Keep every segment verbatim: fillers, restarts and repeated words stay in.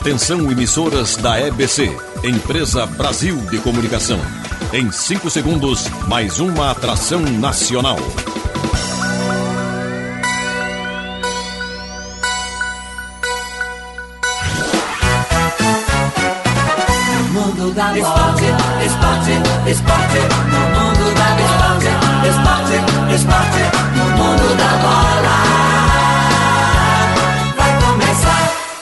Atenção, emissoras da E B C, Empresa Brasil de Comunicação. Em cinco segundos, mais uma atração nacional. Mundo da esporte, esporte, esporte, no mundo da esporte, esporte, esporte, no mundo da bola. Vai começar.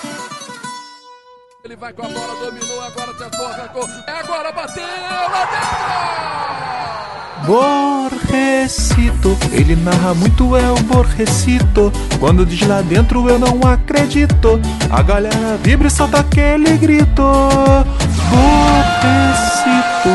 Ele vai com a bola, dominou, agora tentou, arrancou, é agora, bateu, lá dentro! Borrecito, ele narra muito, é o Borrecito. Quando diz lá dentro eu não acredito. A galera vibra e solta aquele grito. Borrecito.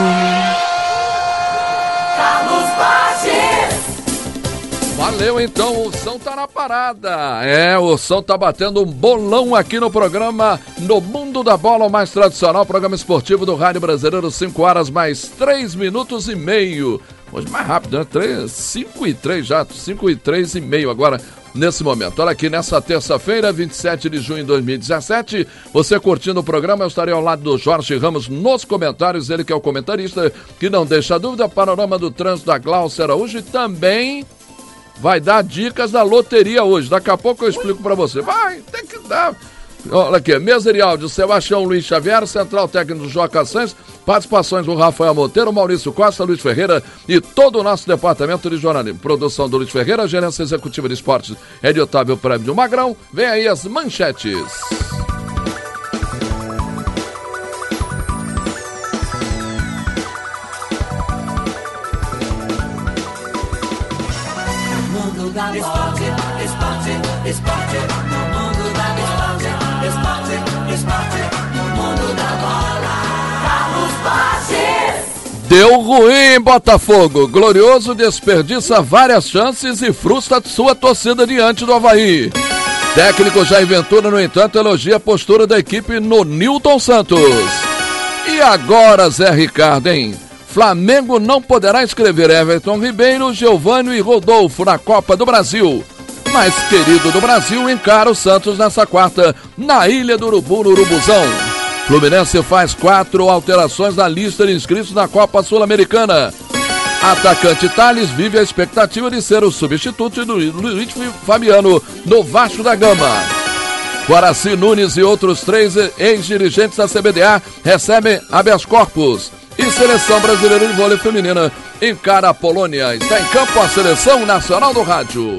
Carlos Borges. Valeu, então, o som tá na parada. É, o som tá batendo um bolão aqui no programa No Mundo da Bola, o mais tradicional programa esportivo do Rádio Brasileiro, cinco horas mais três minutos e meio. Hoje mais rápido, né? cinco e três já, cinco e três e meio agora, nesse momento. Olha aqui, nessa terça-feira, vinte e sete de junho de dois mil e dezessete, você curtindo o programa, eu estarei ao lado do Jorge Ramos nos comentários, ele que é o comentarista, que não deixa dúvida, panorama do trânsito da Glaucia Araújo e também vai dar dicas da loteria hoje. Daqui a pouco eu explico pra você. Vai, tem que dar. Olha aqui, mesa de áudio, Sebastião Luiz Xavier, central técnico do Joca Santos, participações do Rafael Monteiro, Maurício Costa, Luiz Ferreira e todo o nosso departamento de jornalismo. Produção do Luiz Ferreira, gerência executiva de esportes é de Otávio Prêmio de Magrão. Vem aí as manchetes. Mundo da esporte, esporte, esporte, no mundo da esporte, esporte, esporte, no mundo da bola. Carlos Borges. Deu ruim, Botafogo. Glorioso desperdiça várias chances e frustra sua torcida diante do Avaí. Técnico Jair Ventura, no entanto, elogia a postura da equipe no Nilton Santos. E agora, Zé Ricardo, hein? Flamengo não poderá inscrever Everton Ribeiro, Giovânio e Rodolfo na Copa do Brasil. Mas querido do Brasil encara o Santos nessa quarta, na Ilha do Urubu, no Urubuzão. Fluminense faz quatro alterações na lista de inscritos na Copa Sul-Americana. Atacante Thales vive a expectativa de ser o substituto do Luiz Fabiano no Vasco da Gama. Guaraci Nunes e outros três ex-dirigentes da C B D A recebem habeas corpus. E Seleção Brasileira de Vôlei Feminina encara a Polônia. Está em campo a Seleção Nacional do Rádio.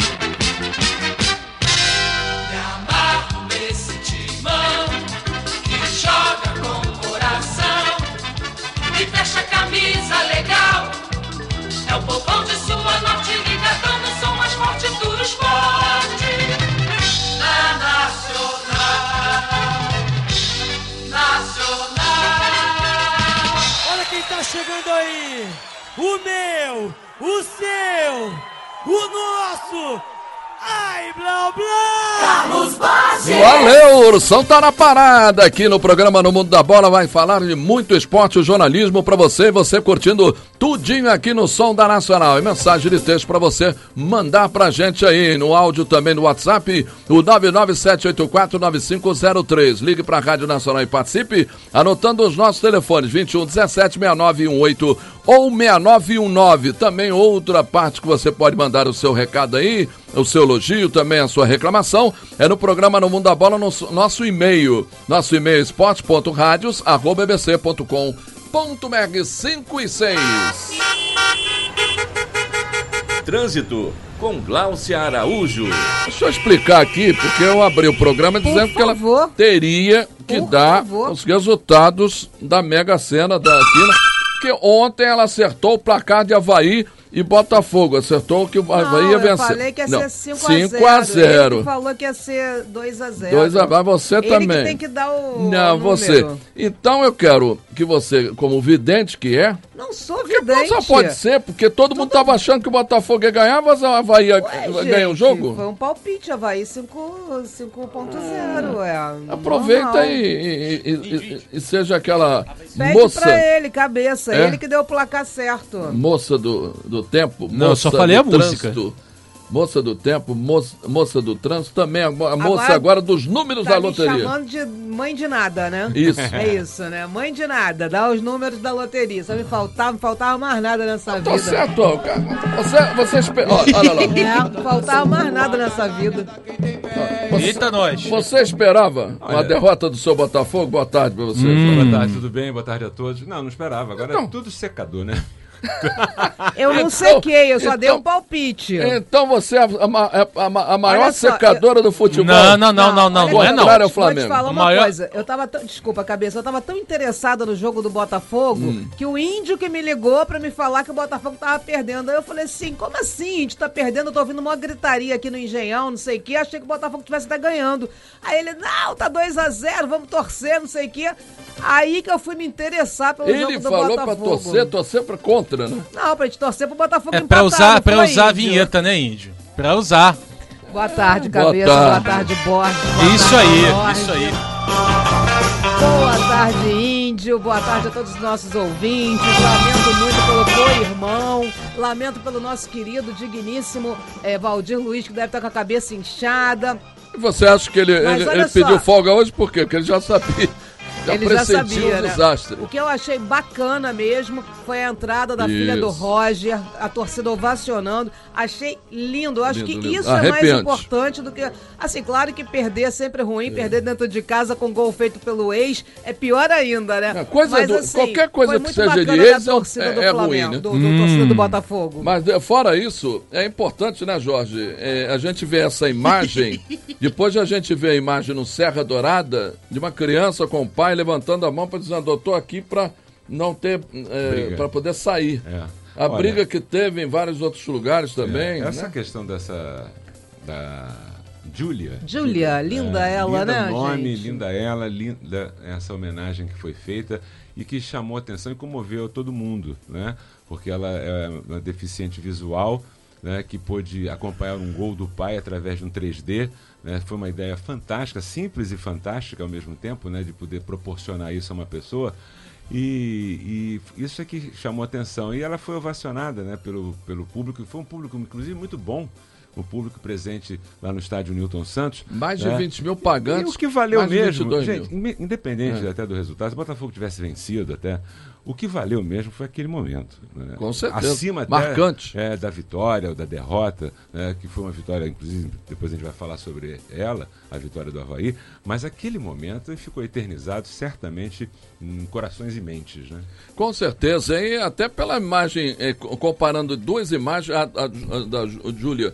Me amarro nesse timão que joga com o coração e fecha a camisa legal. É o povão de sua norte ligadão no som mais forte do esporte. Na Nacional, Nacional. Tá chegando aí, o meu, o seu, o nosso, ai, blá, blá! Carlos Borges! Valeu, o Ursão tá na parada aqui no programa No Mundo da Bola, vai falar de muito esporte e jornalismo pra você, você curtindo tudinho aqui no Som da Nacional. E mensagem de texto pra você mandar pra gente aí, no áudio também no WhatsApp, o nove nove sete oito quatro nove cinco zero três. Ligue pra Rádio Nacional e participe, anotando os nossos telefones, vinte e um, dezessete, sessenta e nove um oito ou sessenta e nove um nove. Também outra parte que você pode mandar o seu recado aí, o seu elogio, também a sua reclamação, é no programa No Mundo da Bola, no nosso e-mail. Nosso e-mail é esporte ponto radios arroba e b c ponto com ponto m r. cinco e seis. Trânsito com Glaucia Araújo. Deixa eu explicar aqui, porque eu abri o programa dizendo que ela teria que Por dar favor. os resultados da Mega Sena da Quina, porque ontem ela acertou o placar de Avaí e Botafogo, acertou que o Avaí ia eu vencer. falei que ia Não, ser cinco cinco a zero. Ele que falou que ia ser dois a zero. dois a zero, você Ele também. que tem que dar o Não, o você. número. Então eu quero que você, como vidente que é, Não sou porque vidente. só pode ser, porque todo mundo tava achando que o Botafogo ia ganhar, mas o Avaí ia Ué, ganhar o gente, jogo. Foi um palpite, Avaí cinco ponto zero, é. Aproveita normal. e, e, e, e, e seja aquela Pede moça, pra ele, cabeça. É? Ele que deu o placar certo. moça do, do tempo. Não, eu moça só falei do a música. trânsito. moça do tempo, moça, moça do trânsito, também a, mo- a moça Agora agora dos números Tá da me loteria. chamando de mãe de nada, né? Isso. É isso, né? Mãe de nada, dá os números da loteria. Só me faltava, me faltava mais nada nessa Tô vida. certo, ó, cara. Você, você espera. ó, Olha lá. É, não faltava mais nada nessa vida. Você, Eita, nós. você esperava uma Olha. derrota do seu Botafogo? Boa tarde pra você. Boa tarde, tudo bem? Boa tarde a todos. Não, não esperava. Agora Então. é tudo secador, né? Eu não Então- sequei, eu só dei então- um palpite. Então você é a, ma- é a ma- a maior Olha só, secadora do futebol. Não, não, não, não, não, olha não é só, não. Contrário ao Vou te Flamengo. falar O uma maior- coisa, eu tava tão, desculpa cabeça, eu tava tão interessada no jogo do Botafogo, Hum. que o índio que me ligou pra me falar que o Botafogo tava perdendo, aí eu falei assim, como assim, índio tá perdendo, eu tô ouvindo uma gritaria aqui no Engenhão, não sei o que, achei que o Botafogo tivesse até ganhando. Aí ele, não, tá dois a zero, vamos torcer, não sei o que. Aí que eu fui me interessar pelo jogo Ele do falou Botafogo. pra torcer, torcer pra contra, né? Não, pra gente torcer pro Botafogo É empatar, pra usar, não pra foi, usar a índio? vinheta, né, índio? Pra usar. Boa tarde, Boa cabeça, tarde. boa tarde, Borges. boa Isso tarde, aí, Borges. isso aí. Boa tarde, Índio. Boa tarde a todos os nossos ouvintes. Lamento muito pelo teu irmão. Lamento pelo nosso querido, digníssimo eh, Valdir Luiz, que deve estar com a cabeça inchada. E você acha que ele, Mas ele, olha ele só. pediu folga hoje por quê? Porque ele já sabia. Já Ele já pressentiu sabia, o né? desastre. O que eu achei bacana mesmo foi a entrada da Isso. filha do Roger, a torcida ovacionando. Achei lindo. Eu acho Lindo, que lindo. isso é mais Arrepiante. importante do que... Assim, claro que perder é sempre ruim. Perder dentro de casa com gol feito pelo ex é pior ainda, né? É, coisa Mas, do- assim, qualquer coisa foi que muito seja de bacana ex da é- torcida é- do é ruim, Flamengo, né? do, do torcida do Botafogo. Mas eh, fora isso, é importante, né, Jorge? É, a gente vê essa imagem, depois a gente vê a imagem no Serra Dourada de uma criança com o pai levantando a mão para dizer, eu tô aqui para não ter, Briga. para poder sair. É. A Olha, briga que teve em vários outros lugares também. é, essa né? questão dessa da Júlia. Júlia, linda ela, linda né, nome, gente? linda ela, linda essa homenagem que foi feita e que chamou atenção e comoveu todo mundo, né? Porque ela é uma deficiente visual, né, que pôde acompanhar um gol do pai através de um três D, né? Foi uma ideia fantástica, simples e fantástica ao mesmo tempo, né, de poder proporcionar isso a uma pessoa. E, e isso é que chamou atenção. E ela foi ovacionada, né, pelo, pelo público, foi um público, inclusive, muito bom. O público presente lá no estádio Newton Santos. Mais de né? vinte mil pagantes. E o que valeu mais de mesmo, vinte e dois gente, mil. inde- independente É. até do resultado, se o Botafogo tivesse vencido até, o que valeu mesmo foi aquele momento. Né? Com certeza. Acima até, Marcante. é, da vitória ou da derrota, né? Que foi uma vitória, inclusive, depois a gente vai falar sobre ela, a vitória do Avaí, mas aquele momento ficou eternizado certamente em corações e mentes. Né? Com certeza, e até pela imagem, eh, co- comparando duas imagens, a, a- a da Jú- Júlia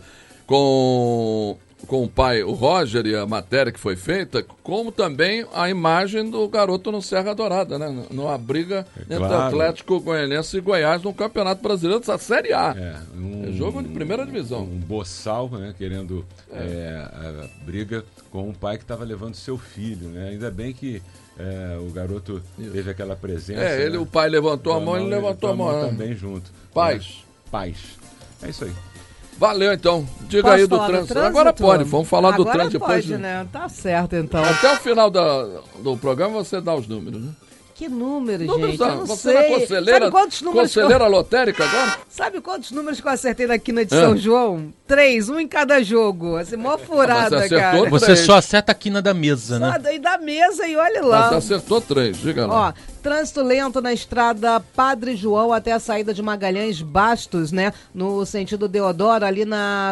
com, com o pai, o Roger, e a matéria que foi feita, como também a imagem do garoto no Serra Dourada, né? Numa briga É entre claro. Atlético Goianiense e Goiás no Campeonato Brasileiro da Série A. É, um, É jogo de primeira divisão. Um boçal, né, querendo é, a briga com um pai que estava levando seu filho. Né? Ainda bem que é, o garoto teve aquela presença. É, ele, né? o pai levantou a Da mão, ele levantou a mão. né? também junto. Paz. Né? Paz. É isso aí. Valeu, então. Diga Posso aí do falar trânsito. Agora pode, vamos falar do Agora trânsito depois. pode, de- né? Tá certo, então. Até o final da, do programa você dá os números, né? Que número, Números gente? da- Eu não você sei. na conselheira, Sabe quantos números que eu- conselheira lotérica agora? Sabe quantos números que eu acertei na quina de Ah. São João? Três, um em cada jogo. Assim, mó furada, Mas acertou cara. Você Três. só acerta a quina da mesa, né? Só daí da mesa e olha lá. Mas acertou três, diga lá. Ó, trânsito lento na estrada Padre João até a saída de Magalhães Bastos, né? No sentido Deodoro, ali na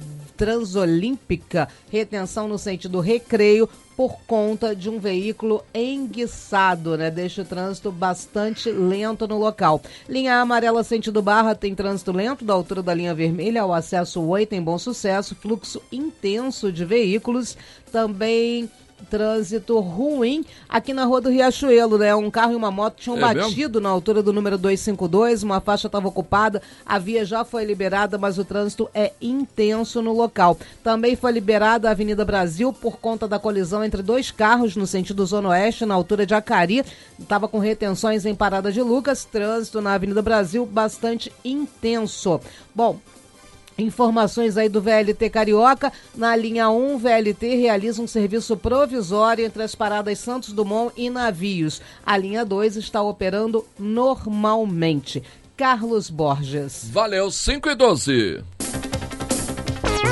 Transolímpica, retenção no sentido Recreio por conta de um veículo enguiçado, né? Deixa o trânsito bastante lento no local. Linha amarela sentido Barra tem trânsito lento da altura da linha vermelha ao acesso oito em Bom Sucesso, fluxo intenso de veículos, também trânsito ruim aqui na Rua do Riachuelo, né? Um carro e uma moto tinham É batido na altura do número duzentos e cinquenta e dois, uma faixa estava ocupada, a via já foi liberada, mas o trânsito é intenso no local. Também foi liberada a Avenida Brasil por conta da colisão entre dois carros no sentido Zona Oeste, na altura de Acari, estava com retenções em Parada de Lucas, trânsito na Avenida Brasil bastante intenso. Bom, informações aí do V L T Carioca, na linha um, V L T realiza um serviço provisório entre as paradas Santos Dumont e Navios. A linha dois está operando normalmente. Carlos Borges. Valeu, cinco e doze.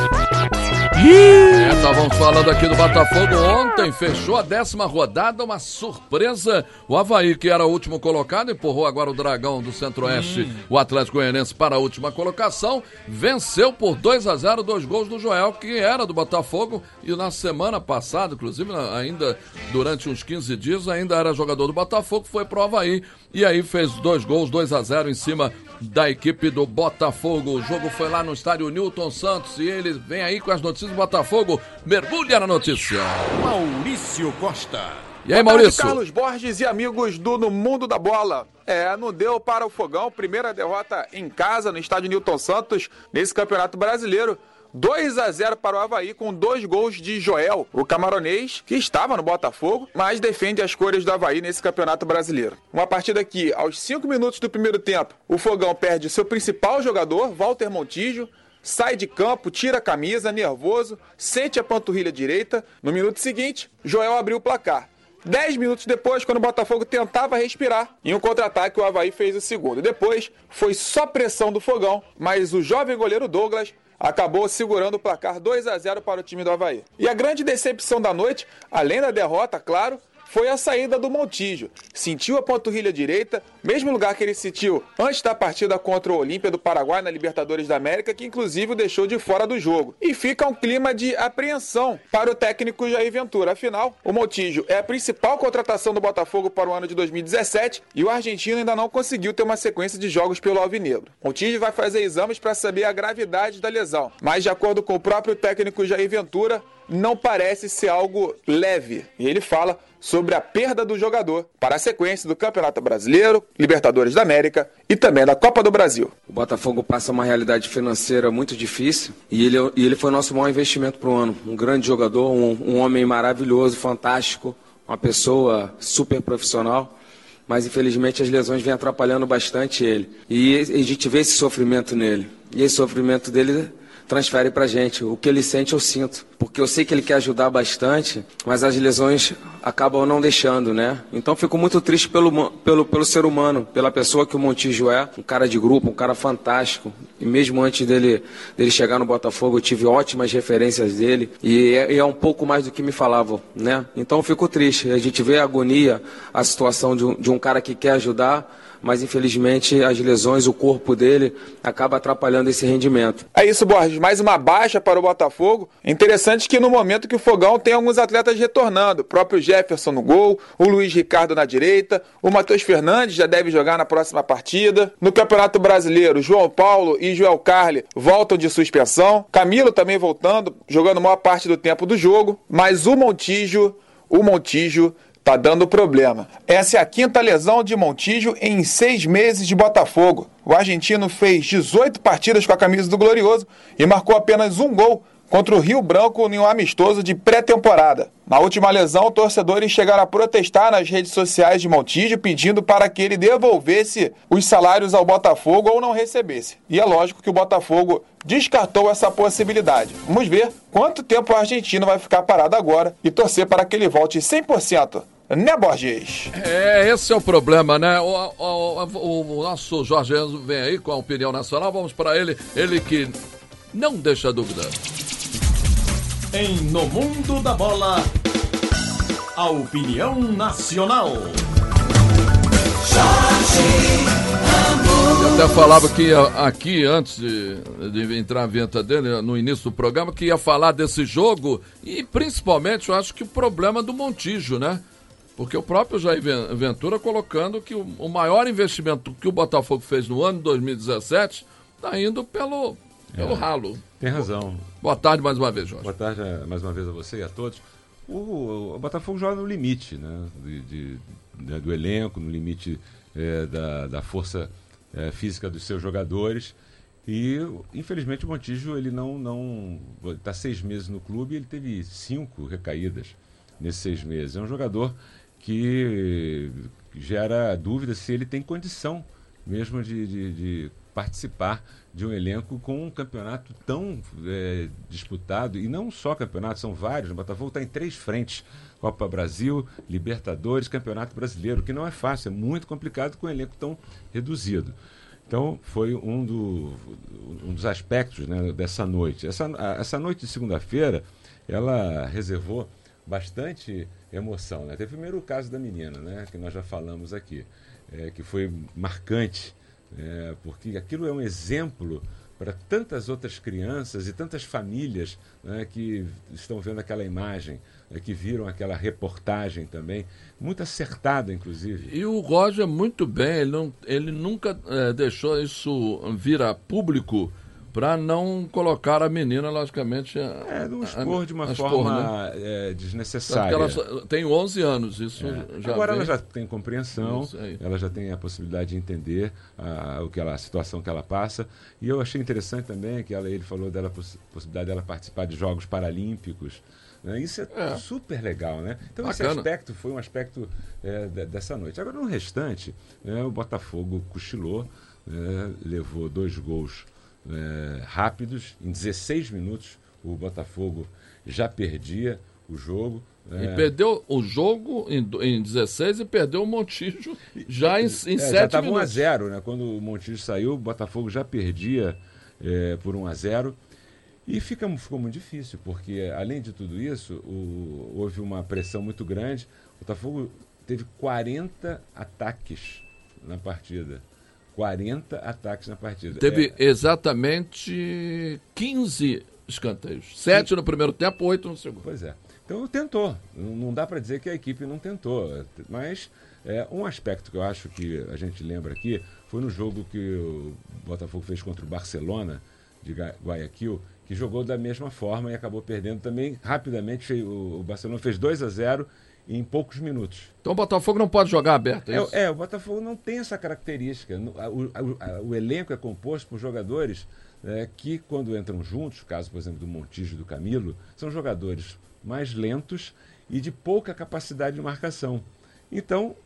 É, estávamos falando aqui do Botafogo ontem, fechou a décima rodada, uma surpresa. O Avaí, que era o último colocado, empurrou agora o Dragão do Centro-Oeste, hum. o Atlético Goianiense, para a última colocação. Venceu por dois a zero, dois gols do Joel, que era do Botafogo. E na semana passada, inclusive, ainda durante uns quinze dias, ainda era jogador do Botafogo, foi pro Avaí. E aí fez dois gols, dois a zero em cima da equipe do Botafogo. O jogo foi lá no estádio Newton Santos e ele vem aí com as notícias do Botafogo. Mergulha na notícia. Maurício Costa. E aí, Maurício? Carlos Borges e amigos do No Mundo da Bola. É, não deu para o Fogão. Primeira derrota em casa no estádio Newton Santos nesse Campeonato Brasileiro. dois a zero para o Avaí com dois gols de Joel, o camaronês, que estava no Botafogo, mas defende as cores do Avaí nesse Campeonato Brasileiro. Uma partida que, aos cinco minutos do primeiro tempo, o Fogão perde seu principal jogador, Walter Montijo, sai de campo, tira a camisa, nervoso, sente a panturrilha direita. No minuto seguinte, Joel abriu o placar. Dez minutos depois, quando o Botafogo tentava respirar, em um contra-ataque o Avaí fez o segundo. Depois, foi só pressão do Fogão, mas o jovem goleiro Douglas acabou segurando o placar dois a zero para o time do Avaí. E a grande decepção da noite, além da derrota, claro, foi a saída do Montijo. Sentiu a panturrilha direita, mesmo lugar que ele sentiu antes da partida contra o Olímpia do Paraguai na Libertadores da América, que inclusive o deixou de fora do jogo. E fica um clima de apreensão para o técnico Jair Ventura. Afinal, o Montijo é a principal contratação do Botafogo para o ano de dois mil e dezessete e o argentino ainda não conseguiu ter uma sequência de jogos pelo Alvinegro. Montijo vai fazer exames para saber a gravidade da lesão, mas de acordo com o próprio técnico Jair Ventura, não parece ser algo leve. E ele fala sobre a perda do jogador para a sequência do Campeonato Brasileiro, Libertadores da América e também da Copa do Brasil. O Botafogo passa uma realidade financeira muito difícil e ele, e ele foi nosso maior investimento para o ano. Um grande jogador, um, um homem maravilhoso, fantástico, uma pessoa super profissional, mas infelizmente as lesões vêm atrapalhando bastante ele. E a gente vê esse sofrimento nele. E esse sofrimento dele transfere pra gente. O que ele sente, eu sinto. Porque eu sei que ele quer ajudar bastante, mas as lesões acabam não deixando, né? Então fico muito triste pelo, pelo, pelo ser humano, pela pessoa que o Montijo é. Um cara de grupo, um cara fantástico. E mesmo antes dele, dele chegar no Botafogo, eu tive ótimas referências dele. E é, é um pouco mais do que me falavam, né? Então eu fico triste. A gente vê a agonia, a situação de um, de um cara que quer ajudar, mas infelizmente as lesões, o corpo dele acaba atrapalhando esse rendimento. É isso, Borges, mais uma baixa para o Botafogo. Interessante que no momento que o Fogão tem alguns atletas retornando, o próprio Jefferson no gol, o Luiz Ricardo na direita, o Matheus Fernandes já deve jogar na próxima partida. No Campeonato Brasileiro, João Paulo e Joel Carli voltam de suspensão, Camilo também voltando, jogando a maior parte do tempo do jogo, mas o Montijo, o Montijo tá dando problema. Essa é a quinta lesão de Montijo em seis meses de Botafogo. O argentino fez dezoito partidas com a camisa do Glorioso e marcou apenas um gol contra o Rio Branco em um amistoso de pré-temporada. Na última lesão, torcedores chegaram a protestar nas redes sociais de Montijo pedindo para que ele devolvesse os salários ao Botafogo ou não recebesse. E é lógico que o Botafogo descartou essa possibilidade. Vamos ver quanto tempo o argentino vai ficar parado agora e torcer para que ele volte cem por cento. Né, Borges? É, esse é o problema, né? O, o, o, o nosso Jorge Enzo vem aí com a opinião nacional. Vamos para ele, ele que não deixa dúvida. Em No Mundo da Bola, a opinião nacional. Eu até falava que ia, aqui, antes de, de entrar a vinheta dele, no início do programa, que ia falar desse jogo e principalmente, eu acho que o problema do Montijo, né? Porque o próprio Jair Ventura colocando que o, o maior investimento que o Botafogo fez no ano de dois mil e dezessete está indo pelo, pelo é, ralo. Tem razão. Boa tarde mais uma vez, Jorge. Boa tarde mais uma vez a você e a todos. O, o Botafogo joga no limite, né? De, de, de, do elenco, no limite é, da, da força é, física dos seus jogadores. E, infelizmente, o Montijo, ele não não está seis meses no clube e ele teve cinco recaídas nesses seis meses. É um jogador que gera dúvida se ele tem condição mesmo de, de, de participar de um elenco com um campeonato tão é, disputado, e não só campeonato, são vários. O Botafogo está em três frentes: Copa Brasil, Libertadores, Campeonato Brasileiro, que não é fácil, é muito complicado com um elenco tão reduzido. Então, foi um, do, um dos aspectos, né, dessa noite. Essa, essa noite de segunda-feira, ela reservou bastante emoção, né? Teve primeiro o caso da menina, né, que nós já falamos aqui, é, que foi marcante, é, porque aquilo é um exemplo para tantas outras crianças e tantas famílias, né, que estão vendo aquela imagem, né, que viram aquela reportagem também, muito acertada, inclusive. E o Roger, muito bem, ele, não, ele nunca é, deixou isso vir a público para não colocar a menina, logicamente... A, é, não expor a, de uma expor, forma, né? é, desnecessária. Ela só, tem onze anos, isso é. já Agora vem... ela já tem compreensão, ela já tem a possibilidade de entender a, o que ela, a situação que ela passa. E eu achei interessante também que ela, ele falou da poss, possibilidade dela participar de Jogos Paralímpicos. Né? Isso é, é super legal, né? Então Bacana. Esse aspecto foi um aspecto é, de, dessa noite. Agora, no restante, né, o Botafogo cochilou, né, levou dois gols É, rápidos, em dezesseis minutos o Botafogo já perdia o jogo. É, e perdeu o jogo em, em dezesseis e perdeu o Montijo já em, em é, sete minutos. Já estava um a zero, né? Quando o Montijo saiu, o Botafogo já perdia é, por um a zero. E fica, ficou muito difícil, porque além de tudo isso, o, houve uma pressão muito grande. O Botafogo teve quarenta ataques na partida. quarenta ataques na partida. Teve é... exatamente quinze escanteios. sete no primeiro tempo, oito no segundo. Pois é. Então tentou. Não dá para dizer que a equipe não tentou. Mas é, um aspecto que eu acho que a gente lembra aqui foi no jogo que o Botafogo fez contra o Barcelona de Guayaquil, que jogou da mesma forma e acabou perdendo também rapidamente. O Barcelona fez dois a zero em poucos minutos. Então o Botafogo não pode jogar aberto, é, é isso? É, o Botafogo não tem essa característica. O, o, o elenco é composto por jogadores é, que, quando entram juntos, caso, por exemplo, do Montijo e do Camilo, são jogadores mais lentos e de pouca capacidade de marcação. Então,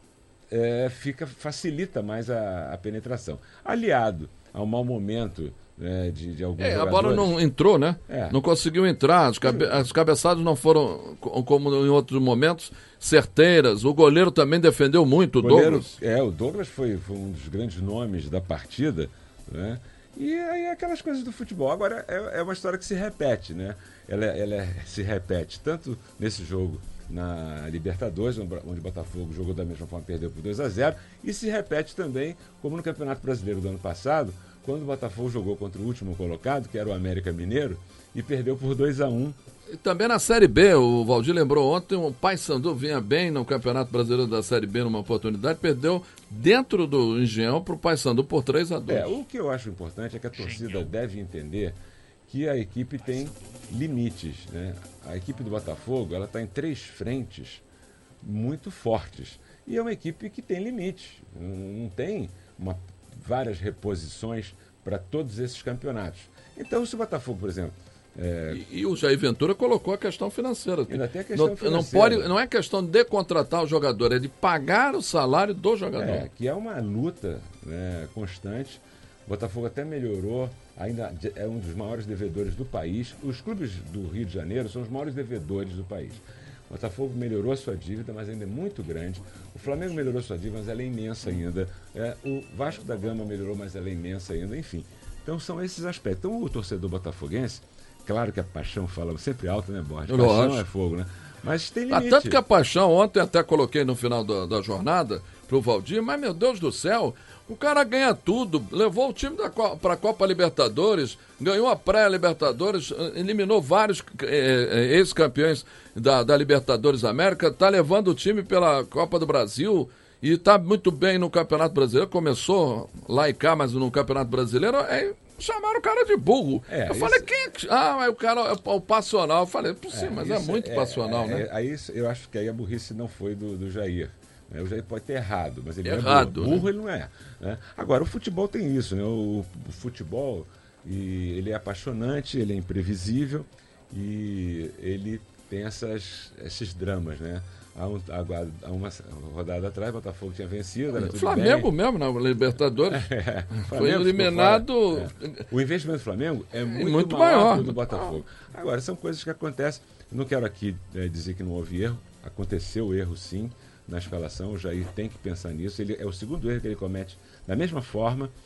é, fica, facilita mais a, a penetração. Aliado ao mau momento É, de, de alguns é, jogadores. A bola não entrou, né? É. Não conseguiu entrar. As, cabe... as cabeçadas não foram, como em outros momentos, certeiras. O goleiro também defendeu muito, o goleiro, Douglas. É, o Douglas foi, foi um dos grandes nomes da partida, né? E aí aquelas coisas do futebol. Agora, é, é uma história que se repete, né? Ela, ela se repete tanto nesse jogo na Libertadores, onde o Botafogo jogou da mesma forma, perdeu por dois a zero, e se repete também, como no Campeonato Brasileiro do ano passado, quando o Botafogo jogou contra o último colocado, que era o América Mineiro, e perdeu por dois a um. E também na Série B, o Valdir lembrou ontem, o Paysandu vinha bem no Campeonato Brasileiro da Série B numa oportunidade, perdeu dentro do Engenhão para o Paysandu por três a dois. É, o que eu acho importante é que a torcida deve entender que a equipe tem limites, né? A equipe do Botafogo, ela está em três frentes muito fortes. E é uma equipe que tem limites, não tem uma... várias reposições para todos esses campeonatos. Então, se o Botafogo, por exemplo... É... E, e o Jair Ventura colocou a questão financeira. Ainda tem a questão não, financeira. Não, pode, não é questão de contratar o jogador, é de pagar o salário do jogador. É, que é uma luta, né, constante. O Botafogo até melhorou, ainda é um dos maiores devedores do país. Os clubes do Rio de Janeiro são os maiores devedores do país. O Botafogo melhorou a sua dívida, mas ainda é muito grande. O Flamengo melhorou a sua dívida, mas ela é imensa ainda. É, o Vasco da Gama melhorou, mas ela é imensa ainda. Enfim, então são esses aspectos. Então o torcedor botafoguense, claro que a paixão fala sempre alto, né, Borges? Paixão Lógico. é fogo, né? Mas tem limite. Ah, tanto que a paixão, ontem até coloquei no final da, da jornada pro Valdir, mas meu Deus do céu, o cara ganha tudo, levou o time para a Copa Libertadores, ganhou a pré-Libertadores, eliminou vários eh, ex-campeões da, da Libertadores América, tá levando o time pela Copa do Brasil e tá muito bem no Campeonato Brasileiro, começou lá e cá, mas no Campeonato Brasileiro, é, chamaram o cara de burro. É, eu isso... falei, quem é que... Ah, mas o cara é o passional. Eu falei, sim, é, mas é muito é, passional, é, né? É, aí eu acho que aí a burrice não foi do, do Jair. O Jair pode ter errado, mas ele errado, não é burro. Burro né? ele não é. Né? Agora, o futebol tem isso, né? O, o futebol, e ele é apaixonante, ele é imprevisível e ele tem essas, esses dramas, né? Há, um, há uma rodada atrás, o Botafogo tinha vencido. Era o tudo Flamengo bem. mesmo, na Libertadores. É, foi eliminado. É. O investimento do Flamengo é muito, muito maior, maior que o do Botafogo. Agora, são coisas que acontecem. Não quero aqui é, dizer que não houve erro. Aconteceu erro, sim, na escalação. O Jair tem que pensar nisso. Ele, é o segundo erro que ele comete da mesma forma.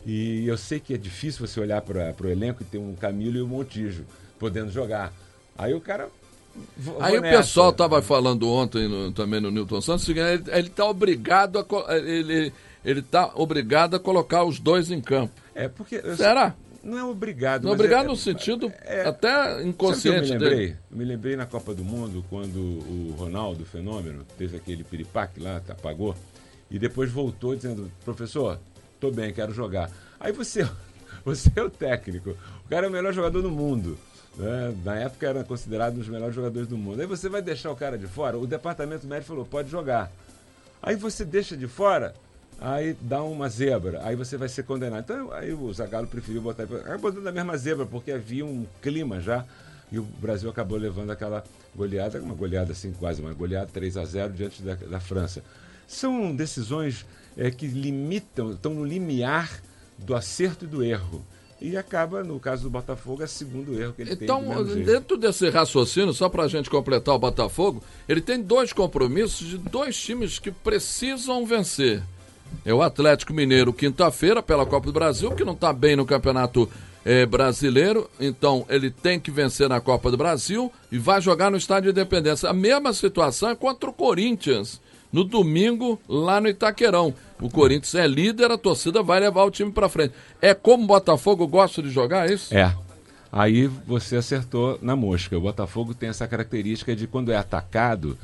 E eu sei que é difícil você olhar para o elenco e ter um Camilo e um Montijo podendo jogar. Aí o cara... Vou Aí nessa. o pessoal estava falando ontem no, também no Newton Santos, ele está obrigado a ele ele tá obrigado a colocar os dois em campo. É porque será? Não é obrigado. Não é obrigado é, no sentido é, até inconsciente eu me lembrei? dele. Eu me lembrei na Copa do Mundo quando o Ronaldo, o fenômeno, teve aquele piripaque lá, apagou e depois voltou dizendo: professor, tô bem, quero jogar. Aí você, você é o técnico, o cara é o melhor jogador do mundo. Né? Na época era considerado um dos melhores jogadores do mundo. Aí você vai deixar o cara de fora? O departamento médico falou, pode jogar. Aí você deixa de fora, aí dá uma zebra, aí você vai ser condenado. Então aí o Zagallo preferiu botar, aí botou na mesma zebra, porque havia um clima já, e o Brasil acabou levando aquela goleada, uma goleada assim, quase uma goleada, três a zero diante da, da França. São decisões é, que limitam, estão no limiar do acerto e do erro. E acaba, no caso do Botafogo, é o segundo erro que ele então, tem. Então, dentro desse raciocínio, só para a gente completar o Botafogo, ele tem dois compromissos de dois times que precisam vencer. É o Atlético Mineiro, quinta-feira, pela Copa do Brasil, que não está bem no Campeonato eh, Brasileiro, então ele tem que vencer na Copa do Brasil e vai jogar no Estádio de Independência. A mesma situação é contra o Corinthians, no domingo, lá no Itaquerão. O Corinthians é líder, a torcida vai levar o time para frente. É como o Botafogo gosta de jogar, é isso? É. Aí você acertou na mosca. O Botafogo tem essa característica de, quando é atacado,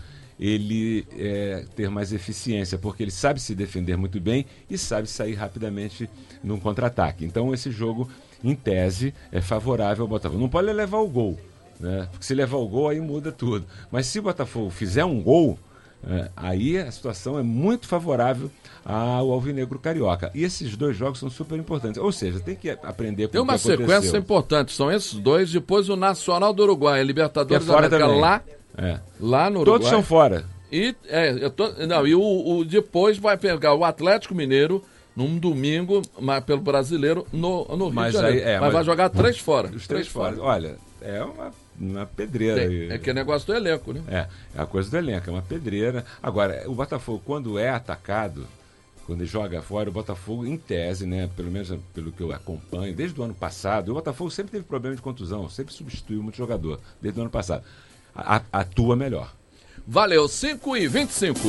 ele é, ter mais eficiência, porque ele sabe se defender muito bem e sabe sair rapidamente num contra-ataque. Então esse jogo, em tese, é favorável ao Botafogo. Não pode levar o gol, né? Porque se levar o gol, aí muda tudo. Mas se o Botafogo fizer um gol, É, aí a situação é muito favorável ao Alvinegro Carioca. E esses dois jogos são super importantes. Ou seja, tem que aprender com tem o que aconteceu. Tem uma sequência importante. São esses dois, depois o Nacional do Uruguai, a Libertadores é fora da América, também. lá, é. lá no Uruguai. Todos são fora. E, é, eu tô, não, e o, o, depois vai pegar o Atlético Mineiro num domingo, mas pelo brasileiro, no, no Rio mas de Janeiro. Aí, é, mas, mas vai jogar três fora. Os três, três fora. fora. Olha, é uma... uma pedreira. Tem, é que é negócio do elenco, né? É, é a coisa do elenco, é uma pedreira. Agora, o Botafogo, quando é atacado, quando ele joga fora, o Botafogo, em tese, né, pelo menos pelo que eu acompanho, desde o ano passado, o Botafogo sempre teve problema de contusão, sempre substituiu muito jogador, desde o ano passado. A, a, atua melhor. Valeu, cinco e vinte e cinco.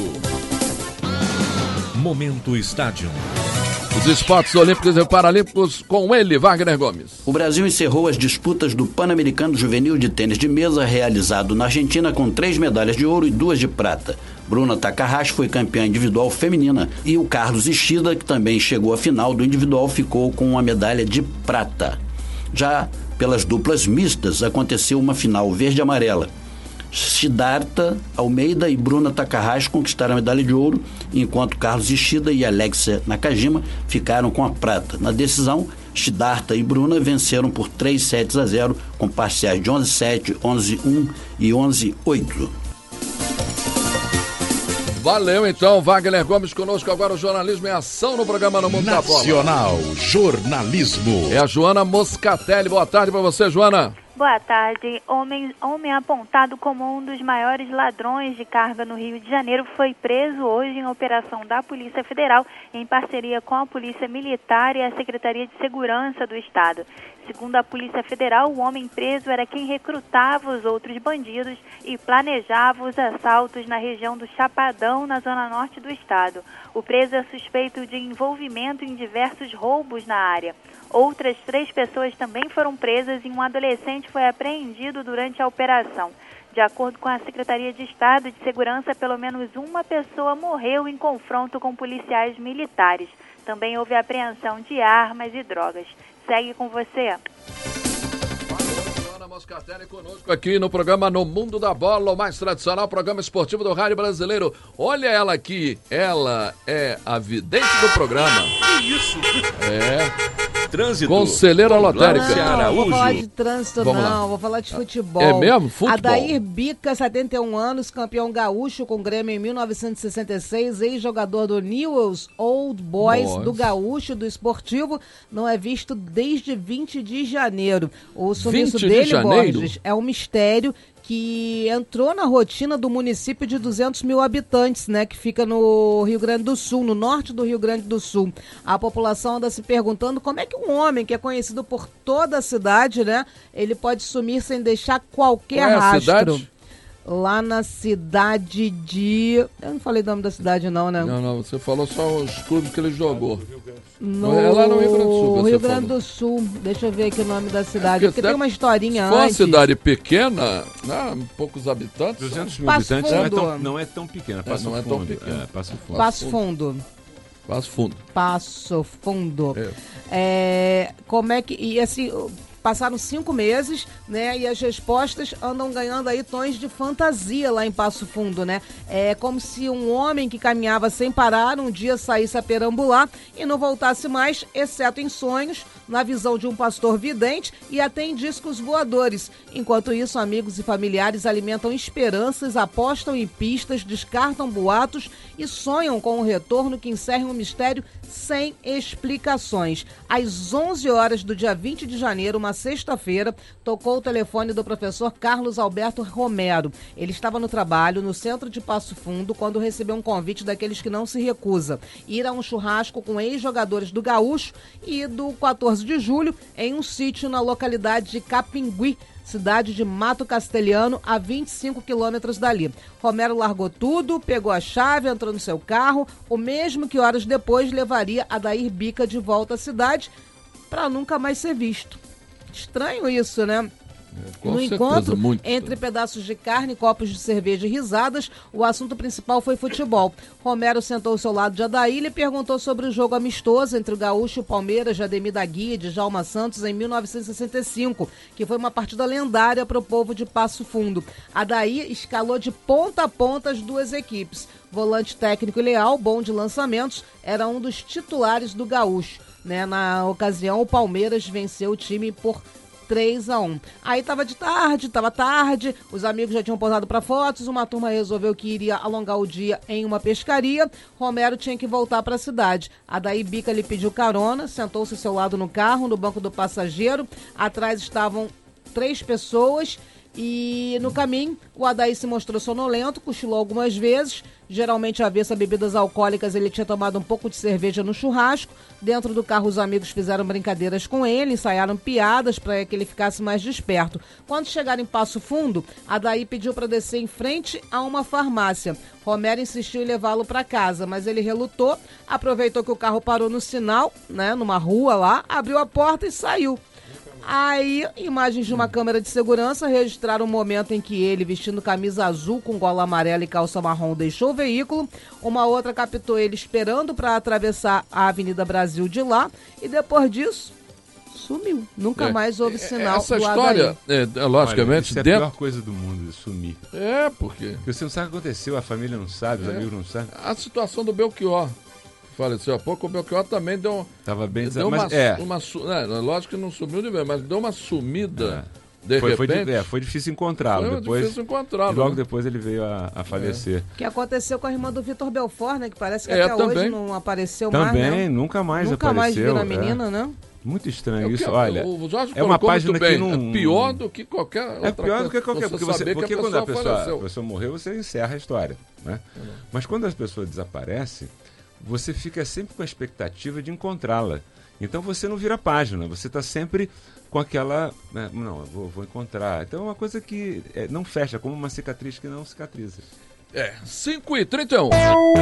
Momento Estádio. Os esportes olímpicos e paralímpicos com ele, Wagner Gomes. O Brasil encerrou as disputas do Pan-Americano Juvenil de Tênis de Mesa, realizado na Argentina, com três medalhas de ouro e duas de prata. Bruna Takahashi foi campeã individual feminina e o Carlos Ishida, que também chegou à final do individual, ficou com uma medalha de prata. Já pelas duplas mistas, aconteceu uma final verde-amarela. Siddhartha Almeida e Bruna Takahashi conquistaram a medalha de ouro, enquanto Carlos Ishida e Alexia Nakajima ficaram com a prata. Na decisão, Siddhartha e Bruna venceram por três sets a zero, com parciais de onze a sete, onze a um e onze a oito. Valeu então, Wagner Gomes conosco. Agora o jornalismo em ação no programa No Mundo da Bola. Nacional Jornalismo. É a Joana Moscatelli. Boa tarde para você, Joana. Boa tarde. Homem, homem apontado como um dos maiores ladrões de carga no Rio de Janeiro foi preso hoje em operação da Polícia Federal em parceria com a Polícia Militar e a Secretaria de Segurança do Estado. Segundo a Polícia Federal, o homem preso era quem recrutava os outros bandidos e planejava os assaltos na região do Chapadão, na zona norte do estado. O preso é suspeito de envolvimento em diversos roubos na área. Outras três pessoas também foram presas e um adolescente foi apreendido durante a operação. De acordo com a Secretaria de Estado de Segurança, pelo menos uma pessoa morreu em confronto com policiais militares. Também houve apreensão de armas e drogas. Segue com você. Joana Moscatelli conosco aqui no programa No Mundo da Bola, o mais tradicional programa esportivo do rádio brasileiro. Olha ela aqui, ela é a vidente do programa. Que isso? É. Trânsito. Conselheira lotérica. Não, vou falar de trânsito Vamos não, lá. vou falar de futebol. É mesmo? Futebol. Adair Bica, setenta e um anos, campeão gaúcho com o Grêmio em mil novecentos e sessenta e seis, ex-jogador do Newell's Old Boys, Boys. do gaúcho, do esportivo, não é visto desde vinte de janeiro. O sumiço vinte de dele, janeiro? Borges, é um mistério que entrou na rotina do município de duzentos mil habitantes, né, que fica no Rio Grande do Sul, no norte do Rio Grande do Sul. A população anda se perguntando como é que um homem que é conhecido por toda a cidade, né, ele pode sumir sem deixar qualquer Qual é a rastro. cidade? Lá na cidade de... Eu não falei o nome da cidade não, né? Não, não, você falou só os clubes que ele jogou. No... É lá no Rio Grande do Sul, você Rio Grande falou. do Sul. Deixa eu ver aqui o nome da cidade, É, porque tem uma historinha Se for uma antes. cidade pequena, né, poucos habitantes... duzentos mil Passo habitantes não é, tão, Fundo. não é tão pequena, Passo não é Fundo. tão pequena. É, Passo Fundo. Passo Fundo. Passo Fundo. Passo Fundo. É. É, como é que... E assim... Passaram cinco meses, né? E as respostas andam ganhando aí tons de fantasia lá em Passo Fundo, né? É como se um homem que caminhava sem parar um dia saísse a perambular e não voltasse mais, exceto em sonhos, na visão de um pastor vidente e até em discos voadores. Enquanto isso, amigos e familiares alimentam esperanças, apostam em pistas, descartam boatos e sonham com um retorno que encerre um mistério sem explicações. Às onze horas do dia vinte de janeiro, uma sexta-feira, tocou o telefone do professor Carlos Alberto Romero. Ele estava no trabalho, no centro de Passo Fundo, quando recebeu um convite daqueles que não se recusa. Ir a um churrasco com ex-jogadores do Gaúcho e do quatorze de julho, em um sítio na localidade de Capingui, cidade de Mato Castelhano, a vinte e cinco quilômetros dali. Romero largou tudo, pegou a chave, entrou no seu carro, o mesmo que horas depois levaria Adair Bica de volta à cidade para nunca mais ser visto. Estranho isso, né? Com no certeza, encontro, muito. entre pedaços de carne, copos de cerveja e risadas, o assunto principal foi futebol. Romero sentou ao seu lado de Adair e perguntou sobre o jogo amistoso entre o Gaúcho e o Palmeiras, de Ademir da Guia e de Djalma Santos, em mil novecentos e sessenta e cinco, que foi uma partida lendária para o povo de Passo Fundo. Adair escalou de ponta a ponta as duas equipes. Volante técnico e leal, bom de lançamentos, era um dos titulares do Gaúcho. Né? Na ocasião, o Palmeiras venceu o time por três a um. Aí tava de tarde, tava tarde, os amigos já tinham posado para fotos, uma turma resolveu que iria alongar o dia em uma pescaria. Romero tinha que voltar para a cidade. Adair Bica lhe pediu carona, sentou-se ao seu lado no carro, no banco do passageiro. Atrás estavam três pessoas e no caminho o Adair se mostrou sonolento, cochilou algumas vezes. Geralmente avesso a bebidas alcoólicas, ele tinha tomado um pouco de cerveja no churrasco. Dentro do carro, os amigos fizeram brincadeiras com ele, ensaiaram piadas para que ele ficasse mais desperto. Quando chegaram em Passo Fundo, Adair pediu para descer em frente a uma farmácia. Romero insistiu em levá-lo para casa, mas ele relutou, aproveitou que o carro parou no sinal, né, numa rua lá, abriu a porta e saiu. Aí, imagens de uma câmera de segurança registraram o momento em que ele, vestindo camisa azul com gola amarela e calça marrom, deixou o veículo. Uma outra captou ele esperando para atravessar a Avenida Brasil de lá. E depois disso, sumiu. Nunca É, mais houve é, sinal essa do história, Adair. é, é, logicamente, Olha, isso é dentro... a pior coisa do mundo, de sumir. É, porque... Porque você não sabe o que aconteceu, a família não sabe, os É. amigos não sabem. A situação do Belchior, que faleceu há pouco, o Belchior também deu... Tava bem deu uma, mas é. uma su- é, lógico que não sumiu de vez, mas deu uma sumida, É. de foi, foi, repente. di- é, foi difícil encontrá-lo. Foi Depois, difícil encontrá-lo, e logo né? depois ele veio a, a falecer. Que aconteceu com a irmã do Vitor Belfort, né? Que parece que É, até hoje também. não apareceu Também, mais, né? nunca mais Nunca apareceu. mais vi na é. menina, né? Muito estranho É o que- isso, olha. o Jorge é uma colocou muito página bem, que não... é pior do que qualquer outra É pior do que coisa. qualquer, porque, você, saber que porque a quando a pessoa pessoa, faleceu. a pessoa morreu, você encerra a história, né? Mas quando as pessoas desaparecem, você fica sempre com a expectativa de encontrá-la. Então você não vira página, você está sempre com aquela, né, não, eu vou, vou encontrar. Então é uma coisa que é, não fecha, como uma cicatriz que não cicatriza. É, cinco e trinta e um.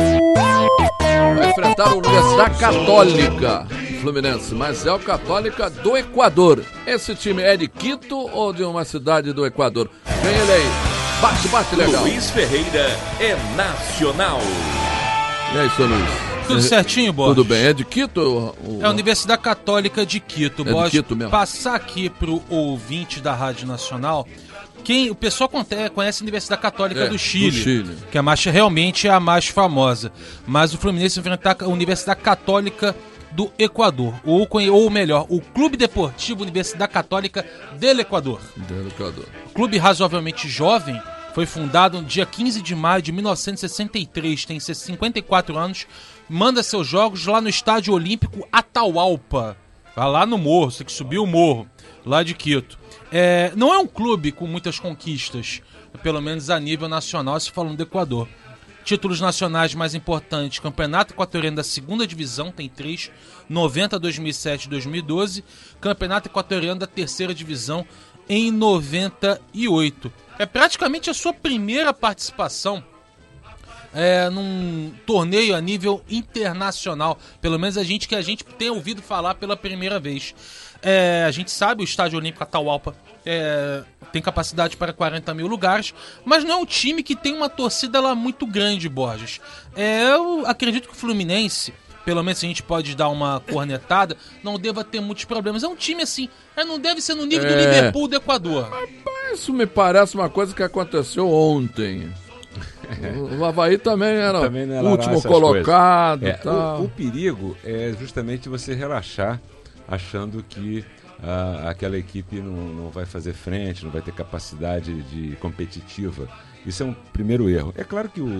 Vai enfrentar a Universidade Católica Fluminense, mas é o Católica do Equador. Esse time é de Quito ou de uma cidade do Equador? Vem ele aí. Bate, bate legal. Luiz Ferreira é nacional. E aí, seu Luiz? Tudo certinho, Borges? Tudo bem. É de Quito? O... É a Universidade Católica de Quito. É de Borges, Quito mesmo. passar aqui pro ouvinte da Rádio Nacional. Quem, o pessoal conte- conhece a Universidade Católica É, do, Chile, do Chile. que é a mais, realmente é a mais famosa. Mas o Fluminense enfrentar a Universidade Católica do Equador. Ou, conhe- ou melhor, o Clube Deportivo Universidade Católica do Equador. Do Equador. Clube razoavelmente jovem, foi fundado no dia quinze de maio de mil novecentos e sessenta e três, tem cinquenta e quatro anos, manda seus jogos lá no Estádio Olímpico Atahualpa, lá no morro, você que subiu o morro, lá de Quito. É, não é um clube com muitas conquistas, pelo menos a nível nacional, se falando do Equador. Títulos nacionais mais importantes: Campeonato Equatoriano da segunda Divisão, tem três, noventa, dois mil e sete, dois mil e doze. Campeonato Equatoriano da terceira Divisão em noventa e oito. É praticamente a sua primeira participação é, num torneio a nível internacional. Pelo menos a gente que a gente tem ouvido falar pela primeira vez. É, a gente sabe, o Estádio Olímpico Atahualpa é, tem capacidade para quarenta mil lugares, mas não é um time que tem uma torcida lá muito grande, Borges. É, eu acredito que o Fluminense, pelo menos a gente pode dar uma cornetada, não deva ter muitos problemas. É um time assim, é, não deve ser no nível é. do Liverpool do Equador. Mas isso me parece uma coisa que aconteceu ontem. O Avaí também era o último colocado. É, tal. O, o perigo é justamente você relaxar achando que ah, aquela equipe não, não vai fazer frente, não vai ter capacidade de competitiva. Isso é um primeiro erro. É claro que o,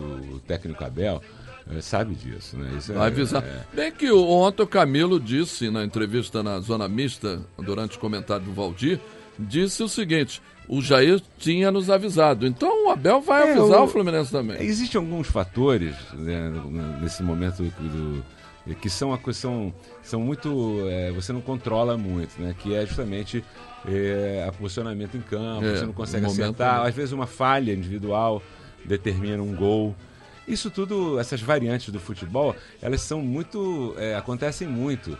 o técnico Abel é, sabe disso, né? Isso vai é, avisar. É... Bem que ontem o Camilo disse na entrevista na Zona Mista, durante o comentário do Valdir, disse o seguinte: o Jair tinha nos avisado. Então o Abel vai é, avisar o, o Fluminense também. Existem alguns fatores, né, nesse momento do, que são, são, são muito... É, você não controla muito, né? Que é justamente é, o posicionamento em campo, é, você não consegue acertar. Momento... Às vezes uma falha individual determina um gol. Isso tudo, essas variantes do futebol, elas são muito... É, acontecem muito.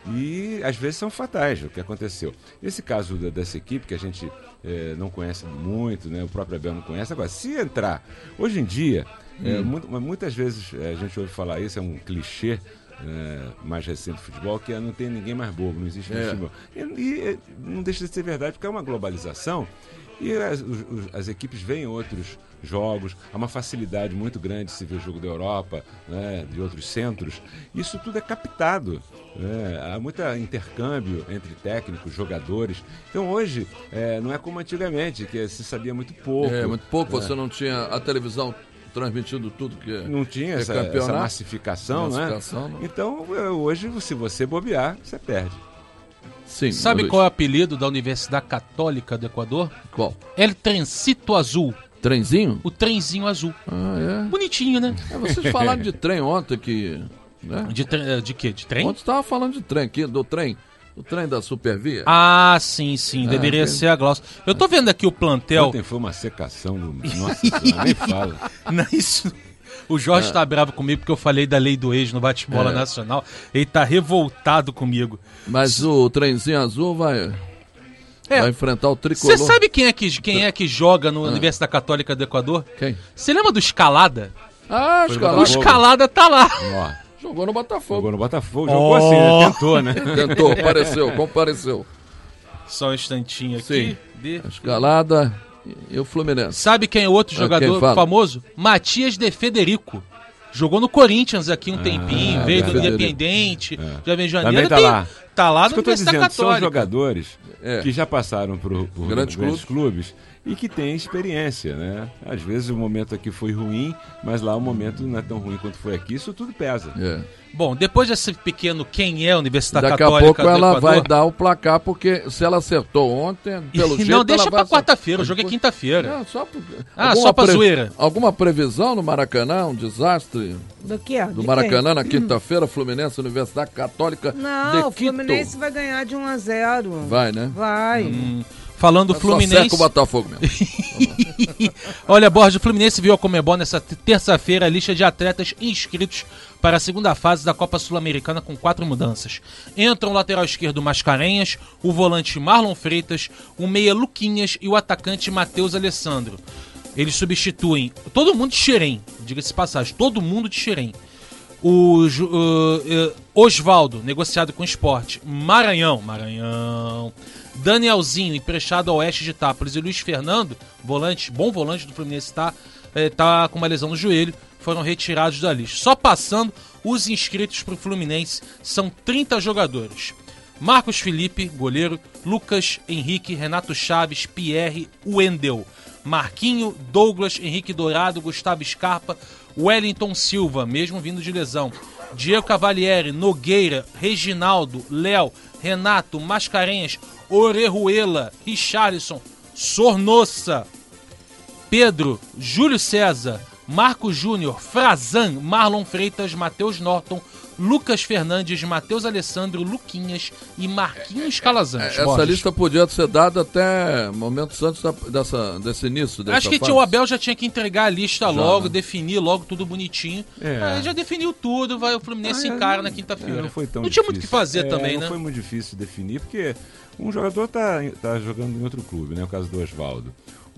E às vezes são fatais, o que aconteceu. Esse caso da, dessa equipe, que a gente é, não conhece muito, né? O próprio Abel não conhece. Agora, se entrar, hoje em dia, hum. é, muito, muitas vezes a gente ouve falar isso, é um clichê é, mais recente do futebol, que é, não tem ninguém mais bobo, não existe é. futebol. E, e não deixa de ser verdade, porque é uma globalização. E as, os, as equipes veem outros jogos, há uma facilidade muito grande de se ver jogo da Europa, né, de outros centros. Isso tudo é captado, né? Há muito intercâmbio entre técnicos, jogadores. Então hoje é, não é como antigamente, que se sabia muito pouco. É, muito pouco, né? Você não tinha a televisão transmitindo tudo que é Não tinha é essa, essa massificação, massificação, né? Então hoje, se você bobear, você perde. Sim, sabe qual é o apelido da Universidade Católica do Equador? Qual? El Trencito Azul. Trenzinho? O trenzinho azul. Ah, é? Bonitinho, né? É, vocês falaram de trem ontem que... Né? De, tre... de quê? De trem? Ontem estava falando de trem aqui, do trem. O trem da Supervia. Ah, sim, sim. É, deveria tem... ser a Glaucia. Eu tô vendo aqui o plantel... Ontem foi uma secação do... Nossa senhora, nem fala. Não, isso... O Jorge é. tá bravo comigo porque eu falei da lei do ex no bate-bola é. nacional. Ele tá revoltado comigo. Mas o trenzinho azul vai, é. vai enfrentar o tricolor. Você sabe quem é que, quem é que joga no ah. Universidade Católica do Equador? Quem? Você lembra do Escalada? Ah, Escalada. O Escalada tá lá. Ó. Jogou no Botafogo. Jogou no Botafogo. Jogou oh. assim, né? Tentou, né? Tentou, apareceu, compareceu. Só um instantinho aqui. Sim. De... Escalada... E o Fluminense. Sabe quem é o outro jogador famoso? Matias de Federico. Jogou no Corinthians aqui um ah, tempinho, veio é, do Independente, é. já veio em janeiro. Tá lá. Tá lá no Universidade Católica. São jogadores é. que já passaram por, por grandes, grandes clubes. clubes e que têm experiência, né? Às vezes o momento aqui foi ruim, mas lá o momento não é tão ruim quanto foi aqui. Isso tudo pesa. É. Bom, depois desse pequeno quem é a Universidade Daqui Católica Daqui a pouco ela do Equador, vai dar o placar, porque se ela acertou ontem, pelo jeito... Não, deixa ela pra vai... quarta-feira, o jogo é quinta-feira. Não, só pra... Ah, só pra pre... zoeira. Alguma previsão no Maracanã? Um desastre? Do que? Do Maracanã na quinta-feira, Fluminense, Universidade Católica Não, de o Fluminense vai ganhar de um a zero. Vai, né? Vai. Hum. Falando do Fluminense... Só seca o Botafogo mesmo. Olha, Borges, o Fluminense viu a Conmebol nessa terça-feira a lista de atletas inscritos para a segunda fase da Copa Sul-Americana com quatro mudanças. Entram o lateral esquerdo Mascarenhas, o volante Marlon Freitas, o meia Luquinhas e o atacante Matheus Alessandro. Eles substituem todo mundo de Xerém, diga-se de passagem, todo mundo de Xerém. O uh, uh, Osvaldo, negociado com o Sport. Maranhão, Maranhão. Danielzinho, emprestado ao Oeste de Itápolis. E Luiz Fernando, volante, bom volante do Fluminense, está é, tá com uma lesão no joelho, foram retirados da lista. Só passando, os inscritos para o Fluminense são trinta jogadores. Marcos Felipe, goleiro. Lucas Henrique, Renato Chaves, Pierre, Wendel. Marquinho, Douglas, Henrique Dourado, Gustavo Scarpa, Wellington Silva, mesmo vindo de lesão. Diego Cavalieri, Nogueira, Reginaldo, Léo, Renato, Mascarenhas, Orejuela, Richarlison, Sornosa, Pedro, Júlio César, Marco Júnior, Frazan, Marlon Freitas, Matheus Norton, Lucas Fernandes, Matheus Alessandro, Luquinhas e Marquinhos Calazans. Essa Borges. Lista podia ser dada até momentos antes da, dessa, desse início. Dessa Acho que fase. o Abel já tinha que entregar a lista já, logo, né? definir logo tudo bonitinho. É. Aí já definiu tudo, vai o Fluminense ah, encara é, na quinta-feira. É, não foi tão não tinha difícil. muito o que fazer é, também, não né? Não foi muito difícil definir, porque um jogador tá, tá jogando em outro clube, né? O caso do Oswaldo.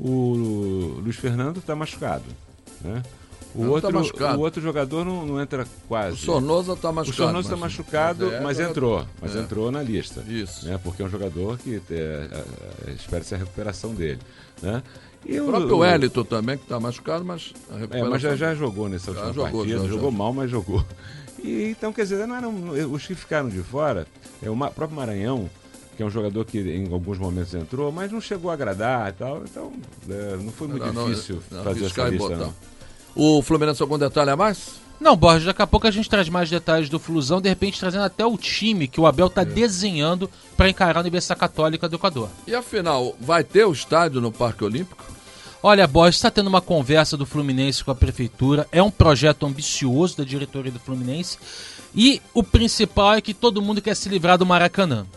O Luiz Fernando tá machucado, né? O outro, tá o outro jogador não, não entra quase. O Sornosa está machucado. O Sornosa está machucado, mas, é, mas entrou. Mas é. entrou na lista. Isso. Né? Porque é um jogador que é, é, espera-se a recuperação dele. Né? E o próprio Wellington também, que está machucado, mas a recuperação... É, mas já, já jogou nessa última jogou, partida. já, jogou já. mal, mas jogou. E, então, quer dizer, não eram, os que ficaram de fora, é, o próprio Maranhão, que é um jogador que em alguns momentos entrou, mas não chegou a agradar e tal. Então, é, não foi muito não, difícil não, fazer não, essa lista, não. O Fluminense, algum detalhe a mais? Não, Borges, daqui a pouco a gente traz mais detalhes do Flusão, de repente trazendo até o time que o Abel está é. desenhando para encarar a Universidade Católica do Equador. E afinal, vai ter o estádio no Parque Olímpico? Olha, Borges, está tendo uma conversa do Fluminense com a Prefeitura, é um projeto ambicioso da diretoria do Fluminense e o principal é que todo mundo quer se livrar do Maracanã.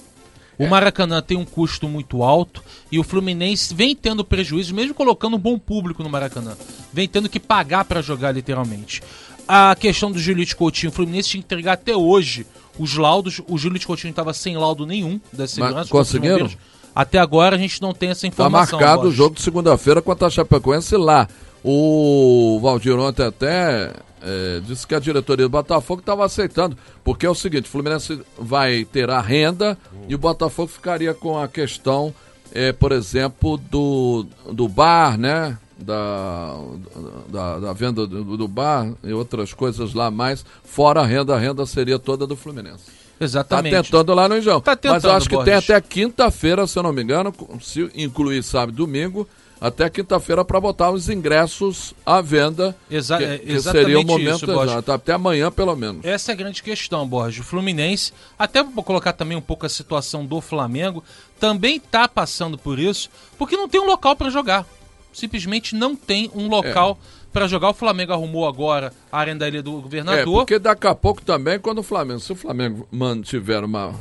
O Maracanã tem um custo muito alto e o Fluminense vem tendo prejuízo, mesmo colocando um bom público no Maracanã. Vem tendo que pagar para jogar, literalmente. A questão do Julito Coutinho, o Fluminense tinha que entregar até hoje os laudos. O Julito Coutinho estava sem laudo nenhum da segurança. Mas conseguiram? Até agora a gente não tem essa informação. Está marcado Borges. O jogo de segunda-feira contra a Chapecoense lá. O Valdir ontem até... É, disse que a diretoria do Botafogo estava aceitando, porque é o seguinte, o Fluminense vai ter a renda e o Botafogo ficaria com a questão, é, por exemplo, do, do bar, né? Da, da, da venda do, do bar e outras coisas lá mais, fora a renda, a renda seria toda do Fluminense. Exatamente. Tá tentando lá no Engenhão. Tá tentando, mas eu acho que Borges. tem até quinta-feira, se eu não me engano, se incluir sábado e domingo, até quinta-feira para botar os ingressos à venda, Exa que, que exatamente seria o momento isso, Borges. exato, até amanhã pelo menos. Essa é a grande questão, Borges. O Fluminense, até vou colocar também um pouco a situação do Flamengo, também está passando por isso, porque não tem um local para jogar. Simplesmente não tem um local é. para jogar. O Flamengo arrumou agora a Arena Ilha do Governador. É, porque daqui a pouco também, quando o Flamengo, se o Flamengo mantiver uma,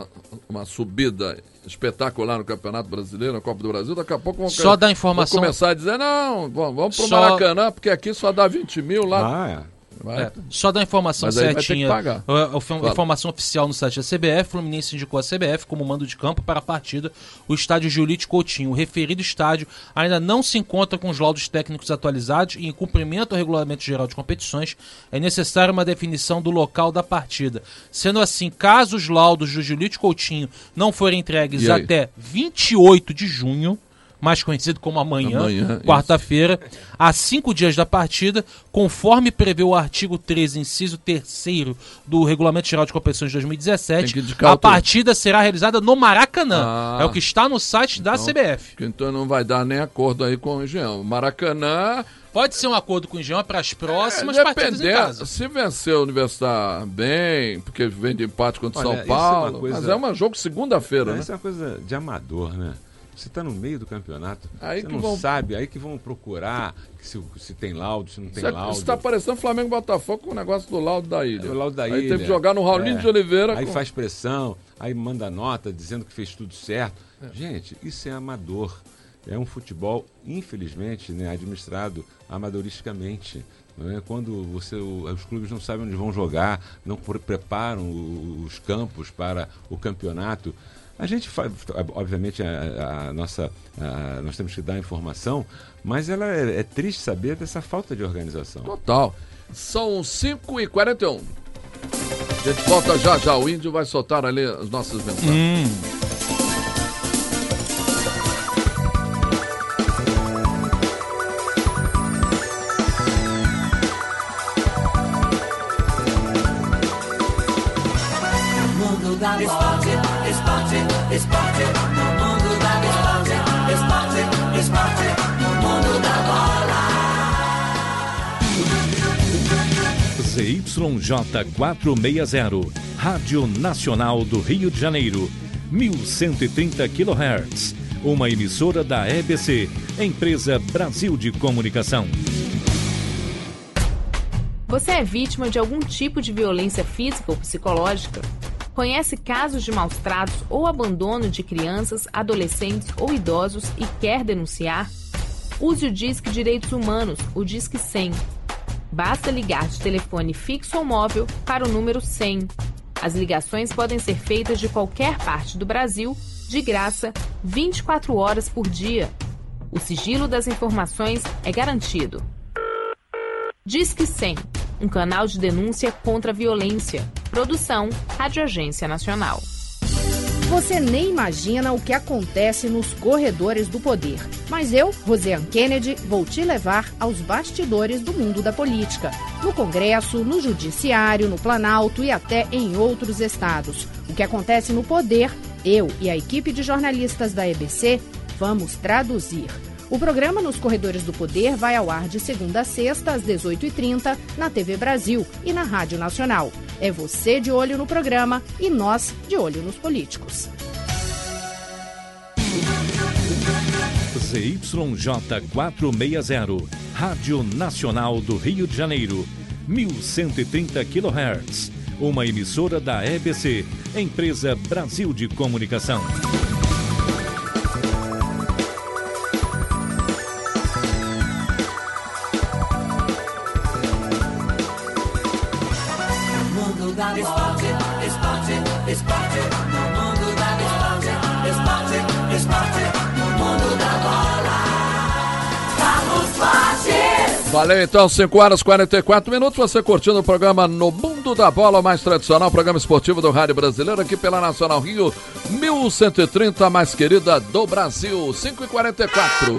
uma subida espetacular no Campeonato Brasileiro, na Copa do Brasil, daqui a pouco vão, só dá informação... vão começar a dizer, não, vamos pro só... Maracanã, porque aqui só dá vinte mil lá. Ah, é. É, só da informação certinha, a, a informação oficial no site da C B F, Fluminense indicou a C B F como mando de campo para a partida o estádio Julito Coutinho. O referido estádio ainda não se encontra com os laudos técnicos atualizados e em cumprimento ao Regulamento Geral de Competições é necessária uma definição do local da partida. Sendo assim, caso os laudos do Julito Coutinho não forem entregues até vinte e oito de junho, mais conhecido como amanhã, amanhã quarta-feira, há cinco dias da partida, conforme prevê o artigo treze, inciso terceiro do Regulamento Geral de Competições de dois mil e dezessete, a partida será realizada no Maracanã. Ah, é o que está no site da então, C B F. Então não vai dar nem acordo aí com o Engenhão. Maracanã... Pode ser um acordo com o Engenhão para as próximas é, partidas em casa. Se vencer o Universidade bem, porque vem de empate contra o São Paulo, é coisa... mas é um jogo segunda-feira, né? Isso é uma coisa de amador, né? Você está no meio do campeonato, aí você que não vão... sabe, aí que vão procurar se, se tem laudo, se não tem Cê, laudo. Isso está parecendo Flamengo e Botafogo com o negócio do laudo da ilha. É, o laudo da aí ilha. Aí teve que jogar no Raulinho é. de Oliveira. Aí com... faz pressão, aí manda nota dizendo que fez tudo certo. É. Gente, isso é amador. É um futebol, infelizmente, né, administrado amadoristicamente. Não é? Quando você, os clubes não sabem onde vão jogar, não preparam os campos para o campeonato. A gente faz, obviamente, a, a nossa, a, nós temos que dar informação, mas ela é, é triste saber dessa falta de organização. Total. São cinco e quarenta e um. A gente volta já já. O Índio vai soltar ali as nossas mensagens. Hum. Esporte, esporte, esporte, no mundo da bola. Esporte, esporte, no mundo da bola. Z Y J quatrocentos e sessenta, Rádio Nacional do Rio de Janeiro, mil cento e trinta quilohertz. Uma emissora da E B C, Empresa Brasil de Comunicação. Você é vítima de algum tipo de violência física ou psicológica? Conhece casos de maus-tratos ou abandono de crianças, adolescentes ou idosos e quer denunciar? Use o Disque Direitos Humanos, o Disque cem. Basta ligar de telefone fixo ou móvel para o número cem. As ligações podem ser feitas de qualquer parte do Brasil, de graça, vinte e quatro horas por dia. O sigilo das informações é garantido. Disque cem, um canal de denúncia contra a violência. Produção, Rádio Agência Nacional. Você nem imagina o que acontece nos corredores do poder. Mas eu, Rosiane Kennedy, vou te levar aos bastidores do mundo da política. No Congresso, no Judiciário, no Planalto e até em outros estados. O que acontece no poder, eu e a equipe de jornalistas da E B C vamos traduzir. O programa Nos Corredores do Poder vai ao ar de segunda a sexta, às dezoito e trinta, na T V Brasil e na Rádio Nacional. É você de olho no programa e nós de olho nos políticos. Z Y J quatrocentos e sessenta, Rádio Nacional do Rio de Janeiro, mil cento e trinta quilohertz. Uma emissora da E B C, Empresa Brasil de Comunicação. Esporte, esporte, esporte, no mundo da bola. Esporte, esporte, no mundo da bola. Carlos Borges. Valeu, então, cinco horas e quarenta e quatro minutos, você curtindo o programa No Mundo da Bola, o mais tradicional programa esportivo do Rádio Brasileiro, aqui pela Nacional Rio, mil cento e trinta, mais querida do Brasil, cinco e quarenta e quatro.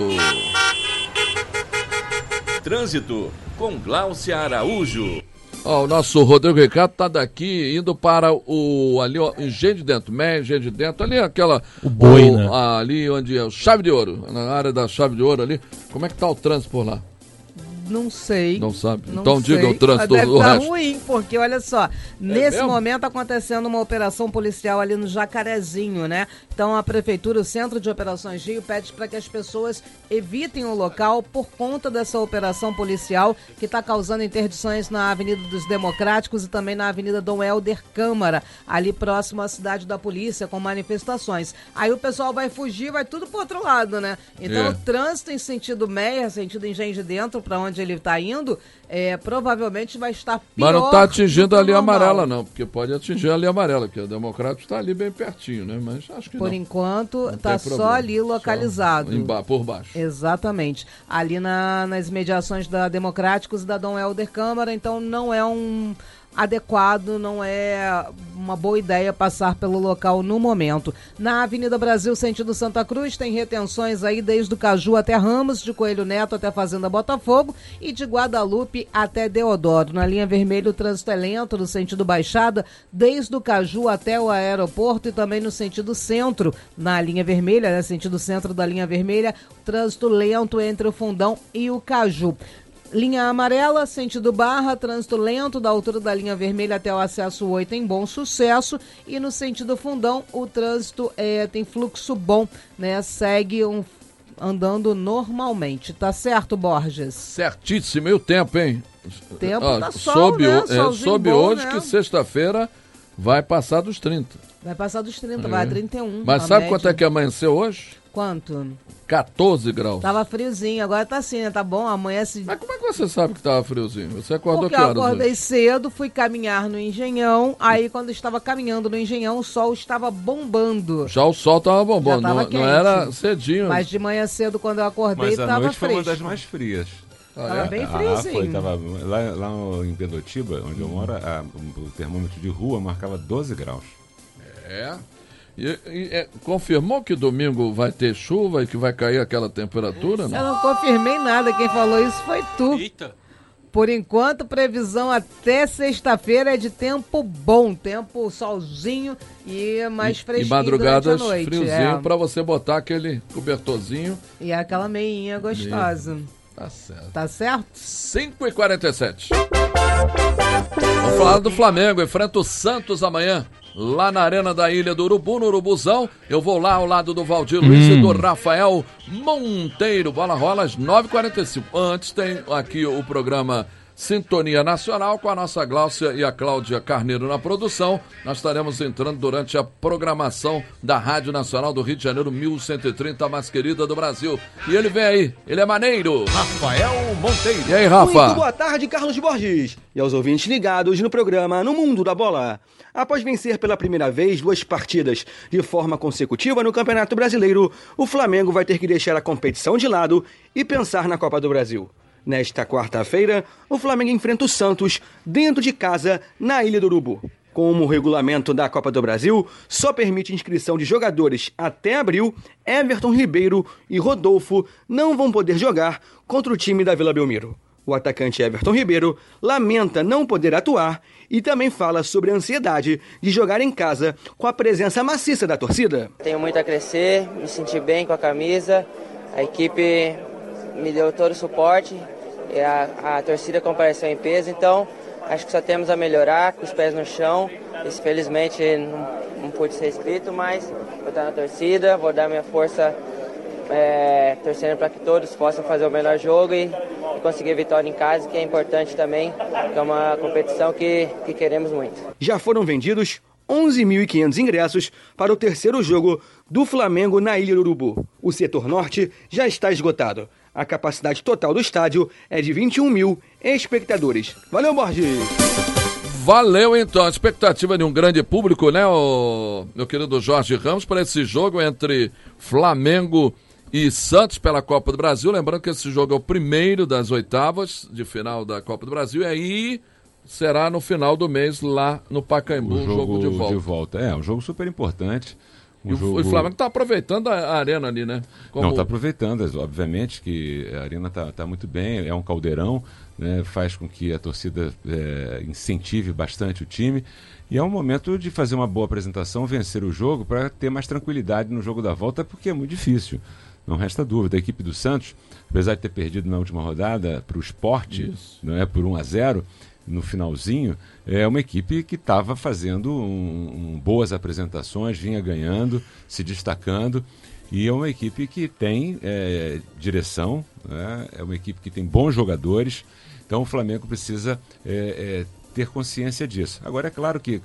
Trânsito, com Gláucia Araújo. Ó, o nosso Rodrigo Ricardo tá daqui, indo para o, ali, ó, Engenho de Dentro, Mé, Engenho de Dentro, ali aquela... O boi, o, né? Ali onde é o Chave de Ouro, na área da Chave de Ouro ali. Como é que tá o trânsito por lá? Não sei. Não sabe? Não então sei. diga o trânsito Deve do tá resto. ruim, porque olha só, é nesse mesmo? momento acontecendo uma operação policial ali no Jacarezinho, né? Então a Prefeitura, o Centro de Operações Rio, pede para que as pessoas evitem o local por conta dessa operação policial que está causando interdições na Avenida dos Democráticos e também na Avenida Dom Helder Câmara, ali próximo à Cidade da Polícia, com manifestações. Aí o pessoal vai fugir, vai tudo pro outro lado, né? Então É. o trânsito em sentido Meia, sentido Engenho de Dentro, para onde ele está indo, é, provavelmente vai estar pior. Mas não está atingindo do a que linha normal. amarela, não, porque pode atingir a linha amarela, que o Democrático está ali bem pertinho, né? Mas acho que Por não. enquanto, Não tá tem só problema. ali localizado. Só emba- por baixo. Exatamente. Ali na, nas mediações da Democráticos e da Dom Helder Câmara, então não é um adequado, não é uma boa ideia passar pelo local no momento. Na Avenida Brasil, sentido Santa Cruz, tem retenções aí desde o Caju até Ramos, de Coelho Neto até Fazenda Botafogo e de Guadalupe até Deodoro. Na linha vermelha, o trânsito é lento no sentido Baixada, desde o Caju até o aeroporto e também no sentido centro, na linha vermelha, né, sentido centro da linha vermelha, trânsito lento entre o Fundão e o Caju. Linha amarela, sentido Barra, trânsito lento da altura da linha vermelha até o acesso oito em Bom Sucesso. E no sentido Fundão, o trânsito é, tem fluxo bom, né? Segue um, andando normalmente. Tá certo, Borges? Certíssimo. E o tempo, hein? O tempo Ah, tá sol, soube, né? o- é, Solzinho soube bom, hoje né? que sexta-feira vai passar dos trinta. Vai passar dos trinta, É. vai a trinta e um. Mas a sabe média. quanto é que amanheceu hoje? Quanto? quatorze graus. Tava friozinho, agora tá assim, né? Tá bom, amanhece... Mas como é que você sabe que tava friozinho? Você acordou Porque que eu horas acordei hoje? cedo, fui caminhar no Engenhão, aí quando estava caminhando no Engenhão, o sol estava bombando. Já o sol tava bombando, Já tava não, quente. não era cedinho. Mas de manhã cedo, quando eu acordei, Mas a tava noite foi uma fresco. das mais frias. Ah, Tava é? bem Ah, friozinho. foi, tava lá, lá em Pendotiba, onde eu moro, a- o termômetro de rua marcava doze graus. É. E, e, é, confirmou que domingo vai ter chuva e que vai cair aquela temperatura? Eu Não? não confirmei nada, quem falou isso foi tu. Eita. Por enquanto, previsão até sexta-feira é de tempo bom, tempo solzinho e mais E fresquinho madrugadas durante a noite. friozinho é. pra você botar aquele cobertorzinho. E aquela meinha gostosa. Tá certo. Tá certo? cinco e quarenta e sete. Vamos falar do Flamengo, enfrenta o Santos amanhã. lá na Arena da Ilha do Urubu, no Urubuzão. Eu vou lá ao lado do Valdir Luiz hum. e do Rafael Monteiro. Bola rola às nove e quarenta e cinco. Antes tem aqui o programa Sintonia Nacional com a nossa Gláucia e a Cláudia Carneiro na produção. Nós estaremos entrando durante a programação da Rádio Nacional do Rio de Janeiro, mil cento e trinta, a mais querida do Brasil. E ele vem aí, ele é maneiro. Rafael Monteiro. E aí, Rafa? Muito boa tarde, Carlos Borges. E aos ouvintes ligados no programa No Mundo da Bola. Após vencer pela primeira vez duas partidas de forma consecutiva no Campeonato Brasileiro, o Flamengo vai ter que deixar a competição de lado e pensar na Copa do Brasil. Nesta quarta-feira, o Flamengo enfrenta o Santos dentro de casa, na Ilha do Urubu. Como o regulamento da Copa do Brasil só permite inscrição de jogadores até abril, Everton Ribeiro e Rodolfo não vão poder jogar contra o time da Vila Belmiro. O atacante Everton Ribeiro lamenta não poder atuar e também fala sobre a ansiedade de jogar em casa com a presença maciça da torcida. Tenho muito a crescer, me senti bem com a camisa, a equipe me deu todo o suporte. A, a torcida compareceu em peso, então acho que só temos a melhorar, com os pés no chão. Infelizmente não, não pude ser inscrito, mas vou estar na torcida, vou dar minha força é, torcendo para que todos possam fazer o melhor jogo e, e conseguir vitória em casa, que é importante também, que é uma competição que, que queremos muito. Já foram vendidos onze mil e quinhentos ingressos para o terceiro jogo do Flamengo na Ilha do Urubu. O setor norte já está esgotado. A capacidade total do estádio é de vinte e um mil espectadores. Valeu, Borges! Valeu, então. A expectativa de um grande público, né, o meu querido Jorge Ramos, para esse jogo entre Flamengo e Santos pela Copa do Brasil. Lembrando que esse jogo é o primeiro das oitavas de final da Copa do Brasil. E aí será no final do mês lá no Pacaembu, o jogo, jogo de volta. de volta. É, um jogo super importante. Um e jogo... o Flamengo está aproveitando a arena ali, né? Como... Não, está aproveitando, obviamente que a arena está tá muito bem, é um caldeirão, né? Faz com que a torcida é, incentive bastante o time. E é um momento de fazer uma boa apresentação, vencer o jogo, para ter mais tranquilidade no jogo da volta, porque é muito difícil. Não resta dúvida. A equipe do Santos, apesar de ter perdido na última rodada para o Sport, não é, por um a zero, no finalzinho, é uma equipe que estava fazendo um, um, boas apresentações, vinha ganhando, se destacando, e é uma equipe que tem é, direção, né? É uma equipe que tem bons jogadores, então o Flamengo precisa é, é, ter consciência disso. Agora, é claro que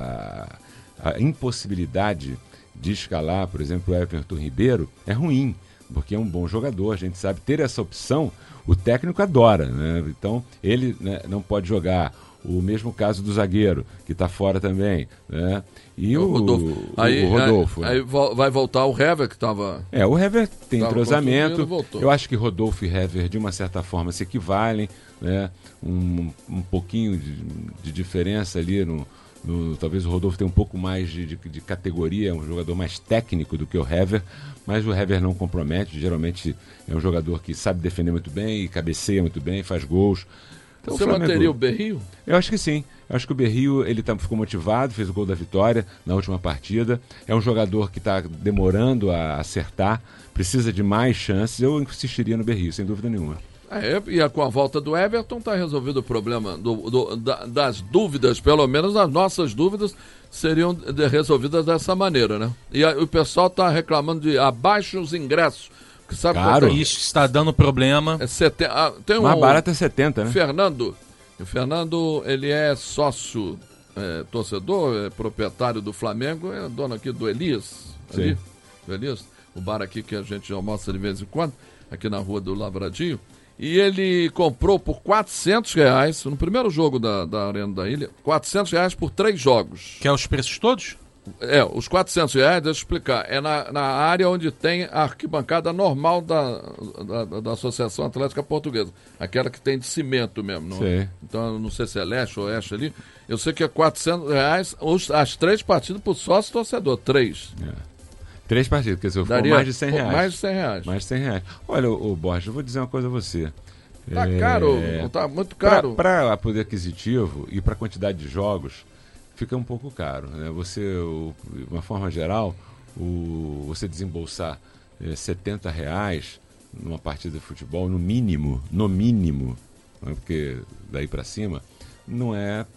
a, a impossibilidade de escalar, por exemplo, o Everton Ribeiro é ruim, porque é um bom jogador, a gente sabe, ter essa opção, o técnico adora, né? Então ele, né, não pode jogar. O mesmo caso do zagueiro, que está fora também, né? E o, o Rodolfo. O, aí, o Rodolfo aí, né? aí vai voltar o Hever, que estava... É, o Hever tem entrosamento. Eu acho que Rodolfo e Hever, de uma certa forma, se equivalem, né? Um, um pouquinho de, de diferença ali no... No, talvez o Rodolfo tenha um pouco mais de, de, de categoria, é um jogador mais técnico do que o Hever, mas o Hever não compromete, geralmente é um jogador que sabe defender muito bem, cabeceia muito bem, faz gols. Então, você Flamengo... manteria o Berrio? Eu acho que sim, eu acho que o Berrio ele tá, ficou motivado, fez o gol da vitória na última partida, é um jogador que está demorando a acertar, precisa de mais chances, eu insistiria no Berrio, sem dúvida nenhuma. É, e com a volta do Everton está resolvido o problema do, do, da, das dúvidas, pelo menos as nossas dúvidas seriam de, resolvidas dessa maneira, né? E a, o pessoal está reclamando de abaixo os ingressos. Que sabe claro, isso está dando problema. É seten... ah, tem um, mais barato é setenta, né? Fernando, o Fernando, ele é sócio, é, torcedor, é proprietário do Flamengo, é dono aqui do Elias, ali, do Elias, o bar aqui que a gente almoça de vez em quando, aqui na rua do Lavradinho. E ele comprou por quatrocentos reais, no primeiro jogo da, da Arena da Ilha, quatrocentos reais por três jogos. Quer os preços todos? É, os quatrocentos reais, deixa eu explicar, é na, na área onde tem a arquibancada normal da, da, da Associação Atlética Portuguesa, aquela que tem de cimento mesmo. Não é? Então, eu não sei se é leste ou oeste ali, eu sei que é quatrocentos reais os, as três partidas por sócio torcedor, três. É. Três partidas, quer dizer, Daria, mais de cem reais. Mais de cem reais. Mais de cem reais. Olha, o, o Borges, eu vou dizer uma coisa a você. Tá é, caro, não tá muito caro. Para poder aquisitivo e para a quantidade de jogos, fica um pouco caro. Né? Você, o, de uma forma geral, o, você desembolsar é, setenta reais numa partida de futebol, no mínimo, no mínimo, né? Porque daí para cima, não é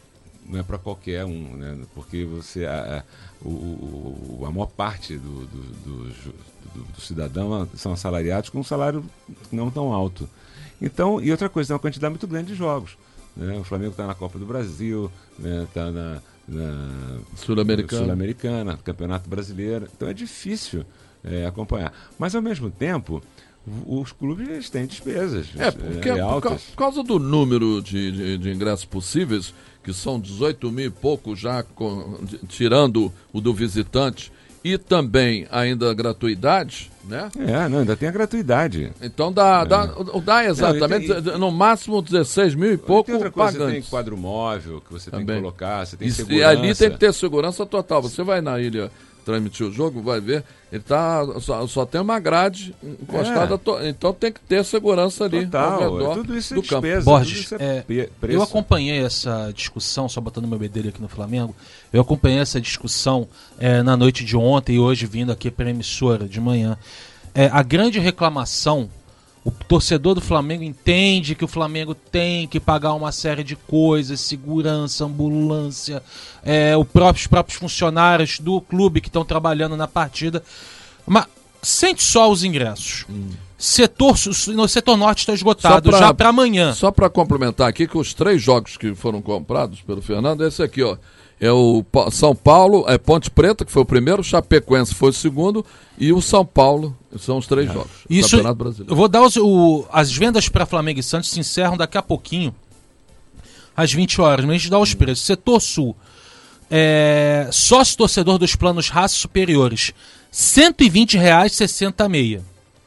não é para qualquer um, né? Porque você, a, a, o, o, a maior parte do, do, do, do, do cidadão são assalariados com um salário não tão alto. Então, e outra coisa, tem uma quantidade muito grande de jogos. Né? O Flamengo está na Copa do Brasil, está né? na, na Sul-Americana, Sul-Americana, Campeonato Brasileiro. Então é difícil é, acompanhar. Mas, ao mesmo tempo, os clubes têm despesas é, porque, é, altas. Por, por causa do número de, de, de ingressos possíveis, que são dezoito mil e pouco já, com, de, tirando o do visitante, e também ainda a gratuidade, né? É, não, ainda tem a gratuidade. Então dá, é. dá, dá exatamente, não, tem, no máximo dezesseis mil e pouco outra coisa, pagantes. Você tem quadro móvel que você também tem que colocar, você tem e, segurança. E ali tem que ter segurança total. Você vai na ilha transmitir o jogo, vai ver, ele tá, só, só tem uma grade encostada, é. to, então tem que ter segurança ali total, ao redor tudo isso é do despesa, campo. Borges, é é, eu acompanhei essa discussão, só botando meu bedelho aqui no Flamengo, eu acompanhei essa discussão é, na noite de ontem e hoje vindo aqui para a emissora de manhã. É, a grande reclamação, o torcedor do Flamengo entende que o Flamengo tem que pagar uma série de coisas, segurança, ambulância, é, os próprios, próprios funcionários do clube que estão trabalhando na partida, mas sente só os ingressos. Hum. Setor, no setor norte está esgotado pra, já para amanhã. Só para complementar aqui que os três jogos que foram comprados pelo Fernando, esse aqui, ó. É o São Paulo, é Ponte Preta, que foi o primeiro, Chapecoense foi o segundo, e o São Paulo, são os três é. jogos. Isso, Campeonato Brasileiro. Eu vou dar os, o, as vendas para Flamengo e Santos se encerram daqui a pouquinho, às vinte horas, mas a gente dá os preços. Setor Sul, é, sócio torcedor dos planos raças superiores, cento e vinte reais, sessenta a meia.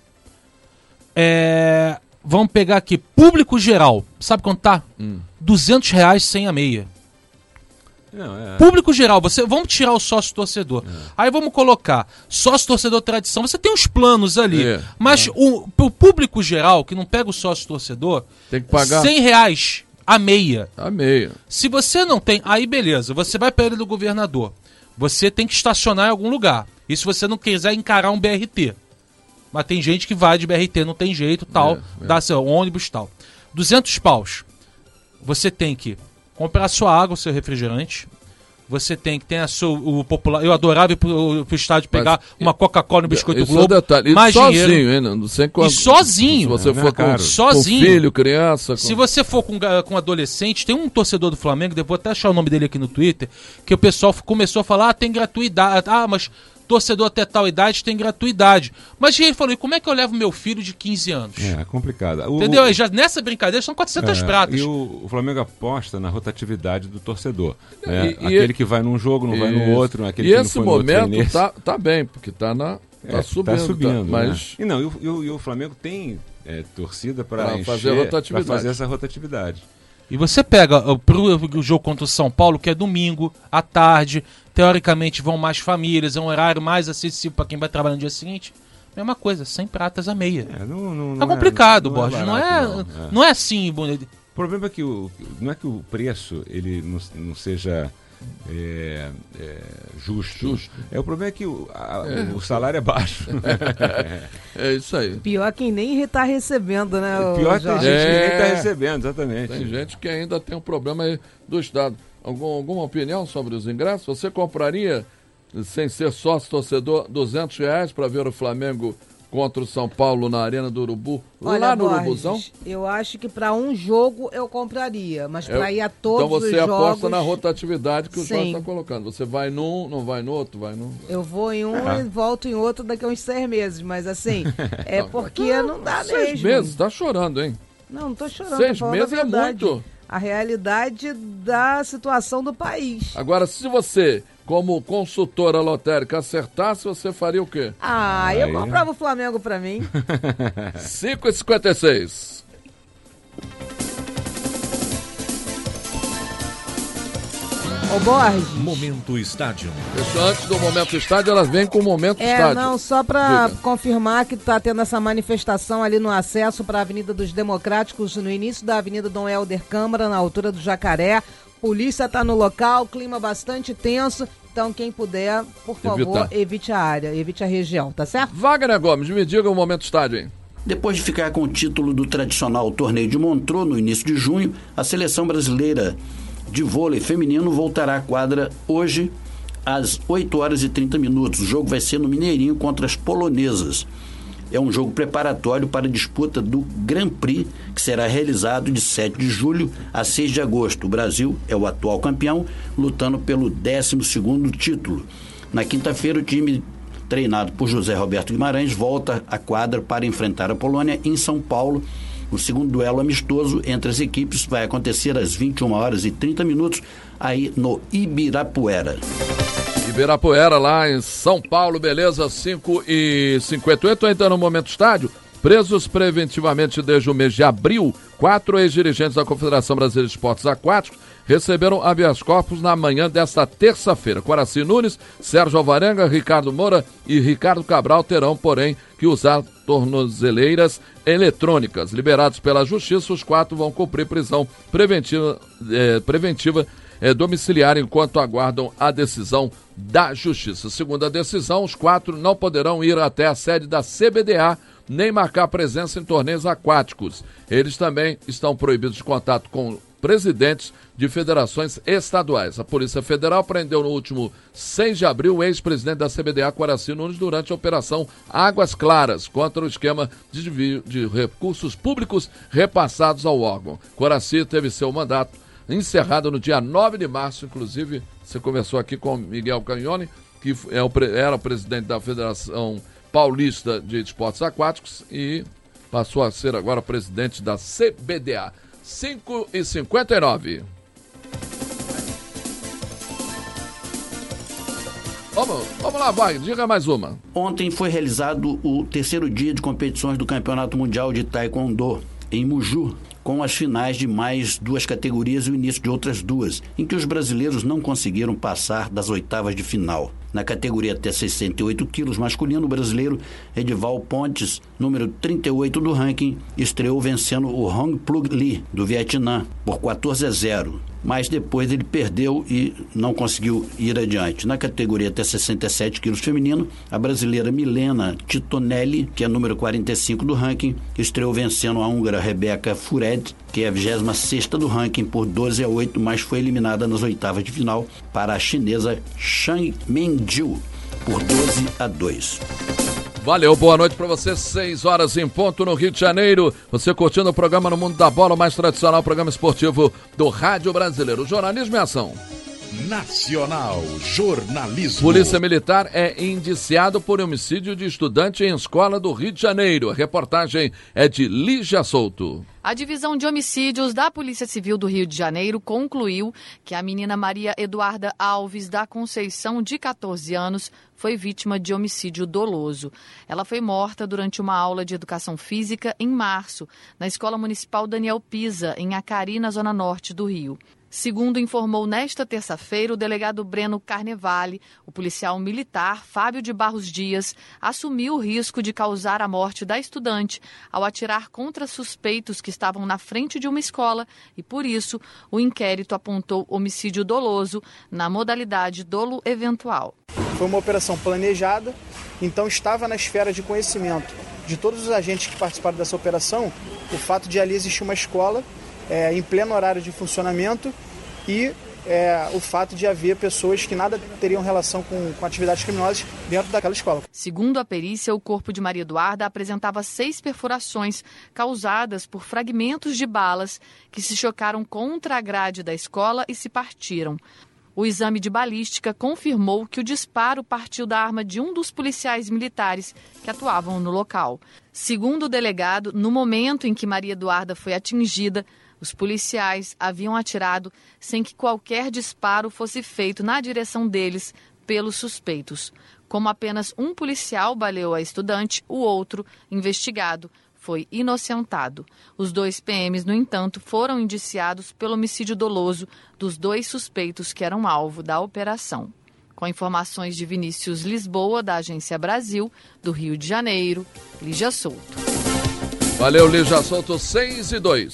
É, vamos pegar aqui, público geral, sabe quanto tá? Hum. duzentos reais, cem a meia. Não, é... Público geral, você, vamos tirar o sócio torcedor. É. Aí vamos colocar sócio torcedor tradição. Você tem uns planos ali, é. mas é. O, o público geral, que não pega o sócio torcedor, tem que pagar cem reais a meia. A meia. Se você não tem, aí beleza, você vai para ele do governador. Você tem que estacionar em algum lugar. E se você não quiser encarar um B R T. Mas tem gente que vai de B R T, não tem jeito, tal, é, é. dá seu ônibus tal. duzentos paus. Você tem que comprar sua água, seu refrigerante. Você tem que ter a sua, o popular. Eu adorava ir pro, pro estádio pegar mas, uma Coca-Cola no Biscoito Globo. É mais sozinho, dinheiro. Hein? Não sei quando, e sozinho. Se você é, for com, sozinho. com filho, criança. Com... Se você for com, com adolescente, tem um torcedor do Flamengo, eu vou até achar o nome dele aqui no Twitter, que o pessoal começou a falar: ah, tem gratuidade. Ah, mas torcedor até tal idade tem gratuidade. Mas ele falou: e como é que eu levo meu filho de quinze anos? É, complicado. O, Entendeu? O, já nessa brincadeira são quatrocentas é, pratas. E o, o Flamengo aposta na rotatividade do torcedor. Né? E, aquele e, que vai num jogo, não e, vai no outro. Aquele e que esse não foi momento tá, tá bem, porque tá, na, tá é, subindo. Tá subindo, tá, mas... Né? E, não, e, o, e o Flamengo tem é, torcida para fazer, rotatividade. fazer essa rotatividade. E você pega uh, pro jogo contra o São Paulo, que é domingo, à tarde, teoricamente vão mais famílias, é um horário mais acessível para quem vai trabalhar no dia seguinte. Mesma coisa, cem pratas a meia. É, não, não, não é complicado, é, não Borges, é não, é, não, é, não é assim. O problema é que o, não é que o preço ele não, não seja é, é, justo. justo. É, o problema é que o, a, é. o salário é baixo. É isso aí. Pior quem nem está recebendo, né? Pior tem gente é. que nem está recebendo, exatamente. Tem gente que ainda tem um problema aí do Estado. Algum, alguma opinião sobre os ingressos? Você compraria, sem ser sócio torcedor, duzentos reais para ver o Flamengo contra o São Paulo na Arena do Urubu, Olha, lá no Borges, Urubuzão? Eu acho que para um jogo eu compraria, mas para é, ir a todos então os jogos... Então você aposta na rotatividade que o Sim. Jorge está colocando. Você vai num, não vai no outro, vai num... Eu vou em um ah. e volto em outro daqui a uns seis meses, mas assim, é porque não, não dá seis mesmo. Seis meses? Tá chorando, hein? Não, não tô chorando. Seis meses é muito. A realidade da situação do país. Agora, se você, como consultora lotérica, acertasse, você faria o quê? Ah, Aí. eu comprava o Flamengo pra mim. cinco e cinquenta e seis. Ô Borges. Momento Estádio. Isso, antes do Momento Estádio, elas vêm com o Momento é, Estádio. É, não, só pra Diga. confirmar que tá tendo essa manifestação ali no acesso para a Avenida dos Democráticos, no início da Avenida Dom Helder Câmara, na altura do Jacaré. Polícia tá no local, clima bastante tenso. Então, quem puder, por favor, Evitar. evite a área, evite a região, tá certo? Wagner Gomes, me diga o Momento Estádio aí. Depois de ficar com o título do tradicional torneio de Montreux no início de junho, a seleção brasileira de vôlei feminino voltará à quadra hoje às oito horas e trinta minutos. O jogo vai ser no Mineirinho contra as polonesas. É um jogo preparatório para a disputa do Grand Prix, que será realizado de sete de julho a seis de agosto. O Brasil é o atual campeão, lutando pelo décimo segundo título. Na quinta-feira, o time treinado por José Roberto Guimarães volta à quadra para enfrentar a Polônia em São Paulo. O segundo duelo amistoso entre as equipes vai acontecer às vinte e uma horas e trinta minutos, aí no Ibirapuera. Ibirapuera, lá em São Paulo, beleza, cinco e cinquenta e oito, ainda no Momento Estádio. Presos preventivamente desde o mês de abril, quatro ex-dirigentes da Confederação Brasileira de Esportes Aquáticos receberam habeas corpus na manhã desta terça-feira. Coraci Nunes, Sérgio Alvarenga, Ricardo Moura e Ricardo Cabral terão, porém, que usar tornozeleiras eletrônicas. Liberados pela Justiça, os quatro vão cumprir prisão preventiva, eh, preventiva É, domiciliar enquanto aguardam a decisão da Justiça. Segundo a decisão, os quatro não poderão ir até a sede da C B D A nem marcar presença em torneios aquáticos. Eles também estão proibidos de contato com presidentes de federações estaduais. A Polícia Federal prendeu no último seis de abril o ex-presidente da C B D A, Coraci Nunes, durante a Operação Águas Claras, contra o esquema de desvio de recursos públicos repassados ao órgão. Coraci teve seu mandato encerrado no dia nove de março, inclusive você conversou aqui com Miguel Cagnoni, que é o, era o presidente da Federação Paulista de Esportes Aquáticos e passou a ser agora presidente da C B D A. cinco e cinquenta e nove. Vamos, vamos lá, vai, diga mais uma. Ontem foi realizado o terceiro dia de competições do Campeonato Mundial de Taekwondo em Muju, com as finais de mais duas categorias e o início de outras duas, em que os brasileiros não conseguiram passar das oitavas de final. Na categoria até sessenta e oito quilos masculino, o brasileiro Edival Pontes, número trinta e oito do ranking, estreou vencendo o Hong Plug Lee, do Vietnã, por quatorze a zero. Mas depois ele perdeu e não conseguiu ir adiante. Na categoria até sessenta e sete quilos feminino, a brasileira Milena Titonelli, que é número quarenta e cinco do ranking, estreou vencendo a húngara Rebeca Fured, que é a vigésima sexta do ranking, por doze a oito, mas foi eliminada nas oitavas de final para a chinesa Shang Mengjiu, por doze a dois. Valeu, boa noite para você, seis horas em ponto no Rio de Janeiro. Você curtindo o programa No Mundo da Bola, o mais tradicional programa esportivo do Rádio Brasileiro. Jornalismo em ação. Nacional Jornalismo. Polícia Militar é indiciado por homicídio de estudante em escola do Rio de Janeiro. A reportagem é de Lígia Souto. A Divisão de Homicídios da Polícia Civil do Rio de Janeiro concluiu que a menina Maria Eduarda Alves da Conceição, de catorze anos, foi vítima de homicídio doloso. Ela foi morta durante uma aula de educação física em março, na Escola Municipal Daniel Pisa, em Acari, na zona norte do Rio. Segundo informou nesta terça-feira o delegado Breno Carnevale, o policial militar Fábio de Barros Dias assumiu o risco de causar a morte da estudante ao atirar contra suspeitos que estavam na frente de uma escola e, por isso, o inquérito apontou homicídio doloso na modalidade dolo eventual. Foi uma operação planejada, então estava na esfera de conhecimento de todos os agentes que participaram dessa operação o fato de ali existir uma escola É, em pleno horário de funcionamento e é, o fato de haver pessoas que nada teriam relação com, com atividades criminosas dentro daquela escola. Segundo a perícia, o corpo de Maria Eduarda apresentava seis perfurações causadas por fragmentos de balas que se chocaram contra a grade da escola e se partiram. O exame de balística confirmou que o disparo partiu da arma de um dos policiais militares que atuavam no local. Segundo o delegado, no momento em que Maria Eduarda foi atingida, os policiais haviam atirado sem que qualquer disparo fosse feito na direção deles pelos suspeitos. Como apenas um policial baleou a estudante, o outro, investigado, foi inocentado. Os dois P Ms, no entanto, foram indiciados pelo homicídio doloso dos dois suspeitos que eram alvo da operação. Com informações de Vinícius Lisboa, da Agência Brasil, do Rio de Janeiro, Lígia Souto. Valeu, Lígia Souto, seis e dois.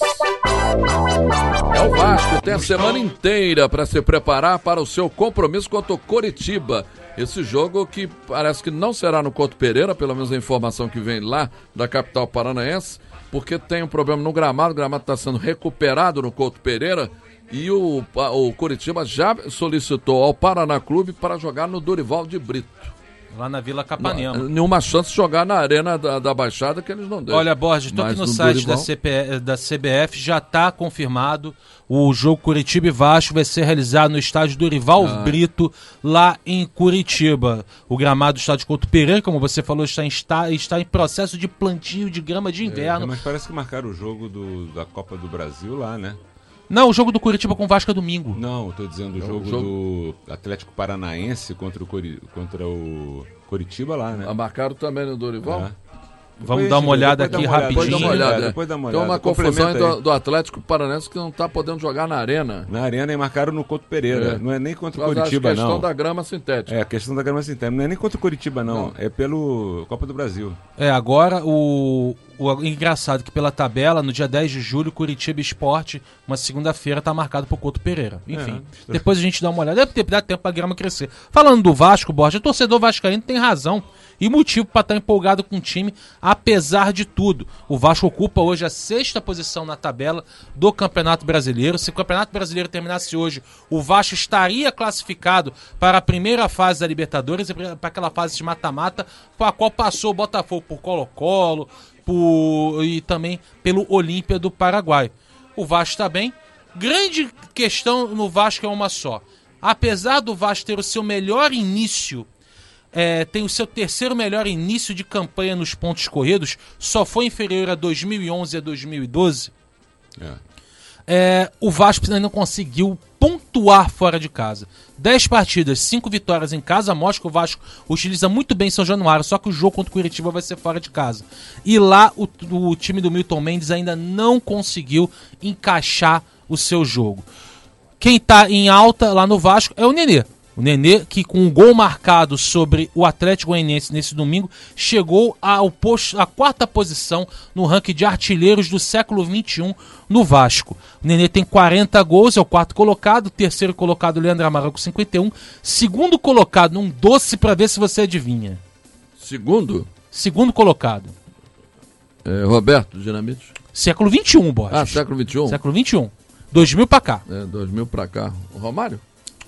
É o Vasco, tem a semana inteira para se preparar para o seu compromisso contra o Coritiba. Esse jogo que parece que não será no Couto Pereira, pelo menos a informação que vem lá da capital paranaense, porque tem um problema no gramado, o gramado está sendo recuperado no Couto Pereira E o, o Coritiba já solicitou ao Paraná Clube para jogar no Dorival de Brito. Lá na Vila Capanema. Não, nenhuma chance de jogar na Arena da, da Baixada que eles não dão. Olha, Borges, estou aqui no, no site da, C P, da C B F, já está confirmado. O jogo Curitiba e Vasco vai ser realizado no estádio Dorival ah. Brito, lá em Curitiba. O gramado do estádio Couto Pereira, como você falou, está em, está, está em processo de plantio de grama de inverno. É, mas parece que marcaram o jogo do, da Copa do Brasil lá, né? Não, o jogo do Curitiba com o Vasco é domingo. Não, estou dizendo o jogo, o jogo do Atlético Paranaense contra o, Cori... contra o Curitiba lá, né? Ah, marcaram também no Dorival? É. Vamos depois, dar uma olhada aqui uma rapidinho. Depois dá uma olhada. É, depois dá uma olhada. Tem uma confusão do, do Atlético Paranaense que não está podendo jogar na Arena. Na Arena e marcaram no Couto Pereira. É. Não é nem contra o Mas Curitiba, não. É a questão não. da grama sintética. É, a questão da grama sintética. Não é nem contra o Curitiba, não. não. É pelo Copa do Brasil. É, agora o... O engraçado é que pela tabela, no dia dez de julho, Curitiba Esporte, uma segunda-feira, está marcado por Couto Pereira. Enfim, é. depois a gente dá uma olhada. Deve ter dado tempo para a grama crescer. Falando do Vasco, Borja, o torcedor vascaíno tem razão e motivo para estar tá empolgado com o time, apesar de tudo. O Vasco ocupa hoje a sexta posição na tabela do Campeonato Brasileiro. Se o Campeonato Brasileiro terminasse hoje, o Vasco estaria classificado para a primeira fase da Libertadores, para aquela fase de mata-mata, para a qual passou o Botafogo por Colo-Colo, Por, e também pelo Olímpia do Paraguai. O Vasco está bem. Grande questão no Vasco é uma só. Apesar do Vasco ter o seu melhor início, é, tem o seu terceiro melhor início de campanha nos pontos corridos, só foi inferior a dois mil e onze e a dois mil e doze. É. É, o Vasco ainda não conseguiu pontuar fora de casa. dez partidas, cinco vitórias em casa, mostra que o Vasco utiliza muito bem São Januário, só que o jogo contra o Curitiba vai ser fora de casa. E lá o, o time do Milton Mendes ainda não conseguiu encaixar o seu jogo. Quem está em alta lá no Vasco é o Nenê. O Nenê, que com um gol marcado sobre o Atlético Goianiense nesse domingo, chegou ao posto, à quarta posição no ranking de artilheiros do século vinte e um no Vasco. O Nenê tem quarenta gols, é o quarto colocado. O terceiro colocado, Leandro Amaral, com cinquenta e um. Segundo colocado, num doce para ver se você adivinha. Segundo? Segundo colocado. É, Roberto Dinamite. Século vinte e um, Borges. Ah, século vinte e um? Século vinte e um. dois mil para cá. É, dois mil para cá. O Romário?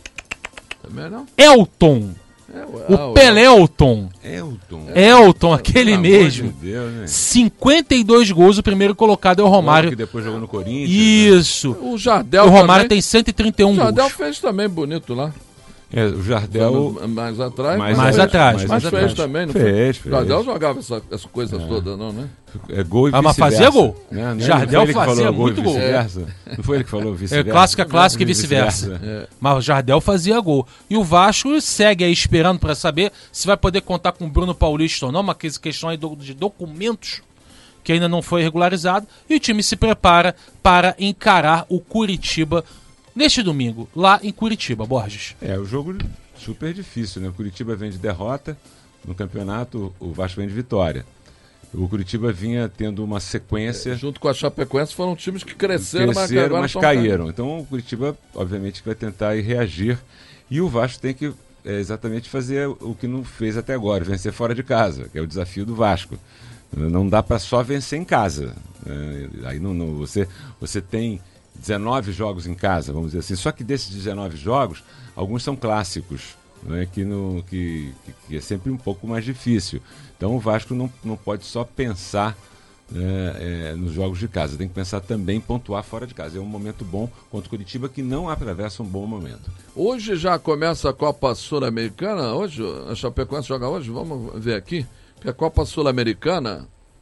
Também não? Elton. É, o, o Pelelton. Elton. Elton, aquele Pelo mesmo. De Deus, né? cinquenta e dois gols, o primeiro colocado é o Romário. Que depois jogou no Corinthians. Isso. Né? O Jardel. O Romário também, tem cento e trinta e um gols. O Jardel gols. fez também bonito lá. É, o Jardel. Mais atrás. Mais, mais fez, atrás. Mas mais fez atrás. também, não fez, fez. O Jardel jogava essa, essas coisas é. todas, não, né? É gol e ah, mas fazia gol. Né? Não, Jardel não fazia muito gol. É. Não foi ele que falou vice-versa? É clássica, clássica e vice-versa. Vice é. Mas o Jardel fazia gol. E o Vasco segue aí esperando para saber se vai poder contar com o Bruno Paulista ou não, uma questão aí de documentos que ainda não foi regularizado. E o time se prepara para encarar o Curitiba neste domingo, lá em Curitiba, Borges. É, o jogo super difícil, né? O Curitiba vem de derrota no campeonato, o Vasco vem de vitória. O Curitiba vinha tendo uma sequência... É, junto com a Chapecoense foram times que cresceram, cresceram mas, mas caíram. Caindo. Então o Curitiba, obviamente, vai tentar ir reagir. E o Vasco tem que é, exatamente fazer o que não fez até agora, vencer fora de casa, que é o desafio do Vasco. Não dá para só vencer em casa. É, aí não, não, você, você tem dezenove jogos em casa, vamos dizer assim. Só que desses dezenove jogos, alguns são clássicos, né, que, no, que, que é sempre um pouco mais difícil. Então o Vasco não, não pode só pensar é, é, nos jogos de casa, tem que pensar também em pontuar fora de casa. É um momento bom contra o Curitiba, que não atravessa um bom momento. Hoje já começa a Copa Sul-Americana, hoje a Chapecoense joga hoje, vamos ver aqui, porque a Copa Sul-Americana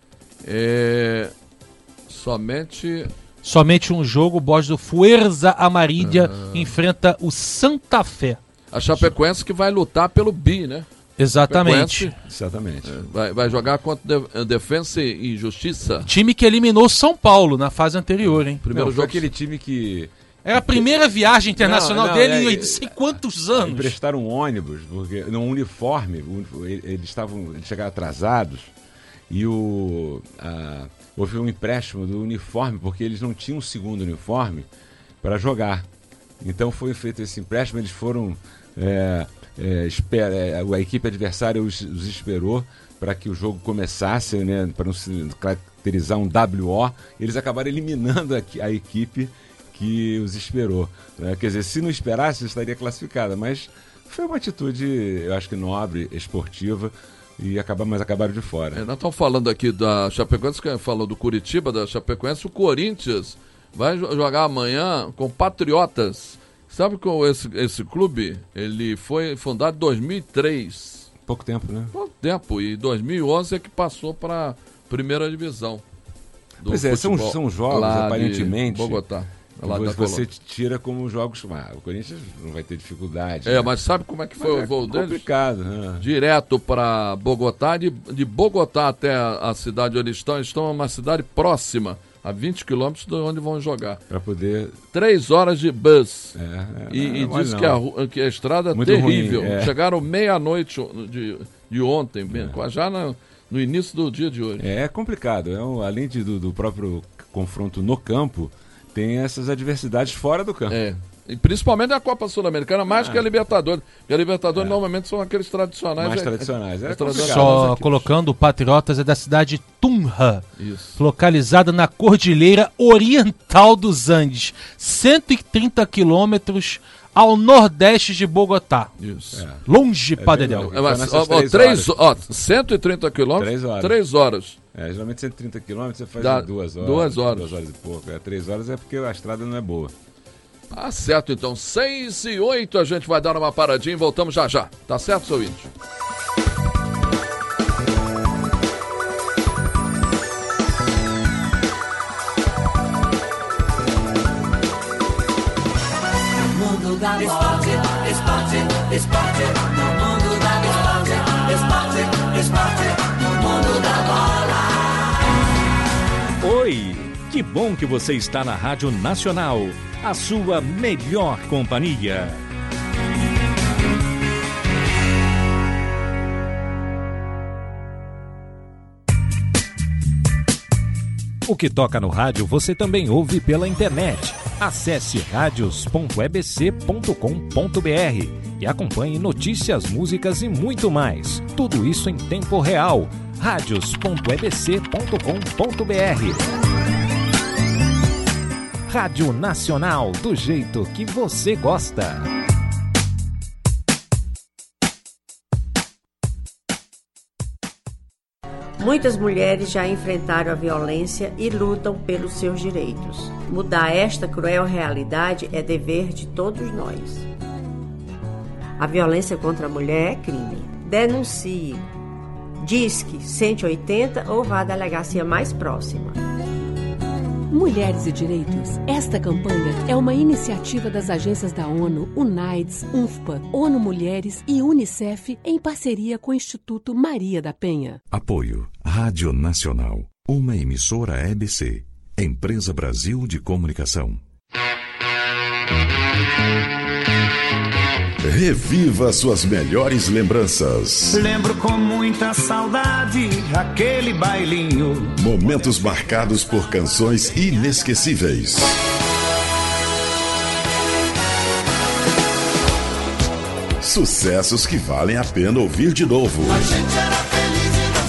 é somente... Somente um jogo, o Borges do Fuerza Amarilla ah. enfrenta o Santa Fé. A Chapecoense que vai lutar pelo bi, né? Exatamente. Exatamente. É, vai, vai jogar contra de, Defensa e Justiça. Time que eliminou São Paulo na fase anterior, hein? Primeiro não, jogo foi aquele time que... Era a primeira viagem internacional não, não, dele é, em não sei quantos anos. Emprestaram um ônibus, porque no uniforme, eles estavam, eles chegaram atrasados e o... A, houve um empréstimo do uniforme, porque eles não tinham um segundo uniforme para jogar. Então foi feito esse empréstimo, eles foram... É, é, espera, é, a equipe adversária os, os esperou para que o jogo começasse, né, para não se caracterizar um W O. Eles acabaram eliminando a, a equipe que os esperou. Né? Quer dizer, se não esperasse, estaria classificada, mas foi uma atitude, eu acho que nobre, esportiva, e acaba, mas acabaram de fora. É, nós estamos falando aqui da Chapecoense, que falou do Curitiba, da Chapecoense, o Corinthians vai jogar amanhã com Patriotas. Sabe que esse, esse clube, ele foi fundado em dois mil e três. Pouco tempo, né? Pouco tempo, e dois mil e onze é que passou para a primeira divisão. Pois é, são, são jogos, aparentemente, Bogotá. Lá você, você tira como jogos. Ah, o Corinthians não vai ter dificuldade. É, né? mas sabe como é que foi mas o voo é deles? Complicado, né? Direto para Bogotá, de, de Bogotá até a, a cidade onde estão, estão uma cidade próxima, a vinte quilômetros de onde vão jogar. Para poder. Três horas de bus. É, é, e não, e não, diz não. que a, que a estrada é muito terrível. Ruim, é. Chegaram meia-noite de, de ontem, é. já no, no início do dia de hoje. É, é complicado. É um, além de, do, do próprio confronto no campo, tem essas adversidades fora do campo. É. E principalmente a Copa Sul-Americana, mais ah. que a Libertadores. Porque a Libertadores é. normalmente são aqueles tradicionais. Mais é, tradicionais. É, é tradicionais. Só aqui, colocando, o Patriotas é da cidade de Tunja, Isso. localizada na Cordilheira Oriental dos Andes, cento e trinta quilômetros ao nordeste de Bogotá. Isso. É. Longe, é, Padedel. É, mas, ó, ó, três, ó, cento e trinta quilômetros, três horas. três horas. É, geralmente cento e trinta quilômetros você faz Dá em duas horas. Duas horas. Duas horas e pouco. É, três horas é porque a estrada não é boa. Tá certo, então. seis e oito a gente vai dar uma paradinha e voltamos já já. Tá certo, seu índio? Mundo da esporte, esporte, esporte. No mundo da esporte, esporte, esporte. No mundo da bola. Oi, que bom que você está na Rádio Nacional, a sua melhor companhia. O que toca no rádio você também ouve pela internet. Acesse radios ponto e b c ponto com ponto b r e acompanhe notícias, músicas e muito mais. Tudo isso em tempo real. radios ponto e b c ponto com ponto b r. Rádio Nacional, do jeito que você gosta. Muitas mulheres já enfrentaram a violência e lutam pelos seus direitos. Mudar esta cruel realidade é dever de todos nós. A violência contra a mulher é crime. Denuncie. Disque cento e oitenta ou vá à delegacia mais próxima. Mulheres e Direitos. Esta campanha é uma iniciativa das agências da ONU, UNAIDS, UNFPA, ONU Mulheres e UNICEF em parceria com o Instituto Maria da Penha. Apoio Rádio Nacional, uma emissora E B C, Empresa Brasil de Comunicação. Reviva suas melhores lembranças. Lembro com muita saudade aquele bailinho. Momentos marcados por canções inesquecíveis. Sucessos que valem a pena ouvir de novo. A gente era feliz e não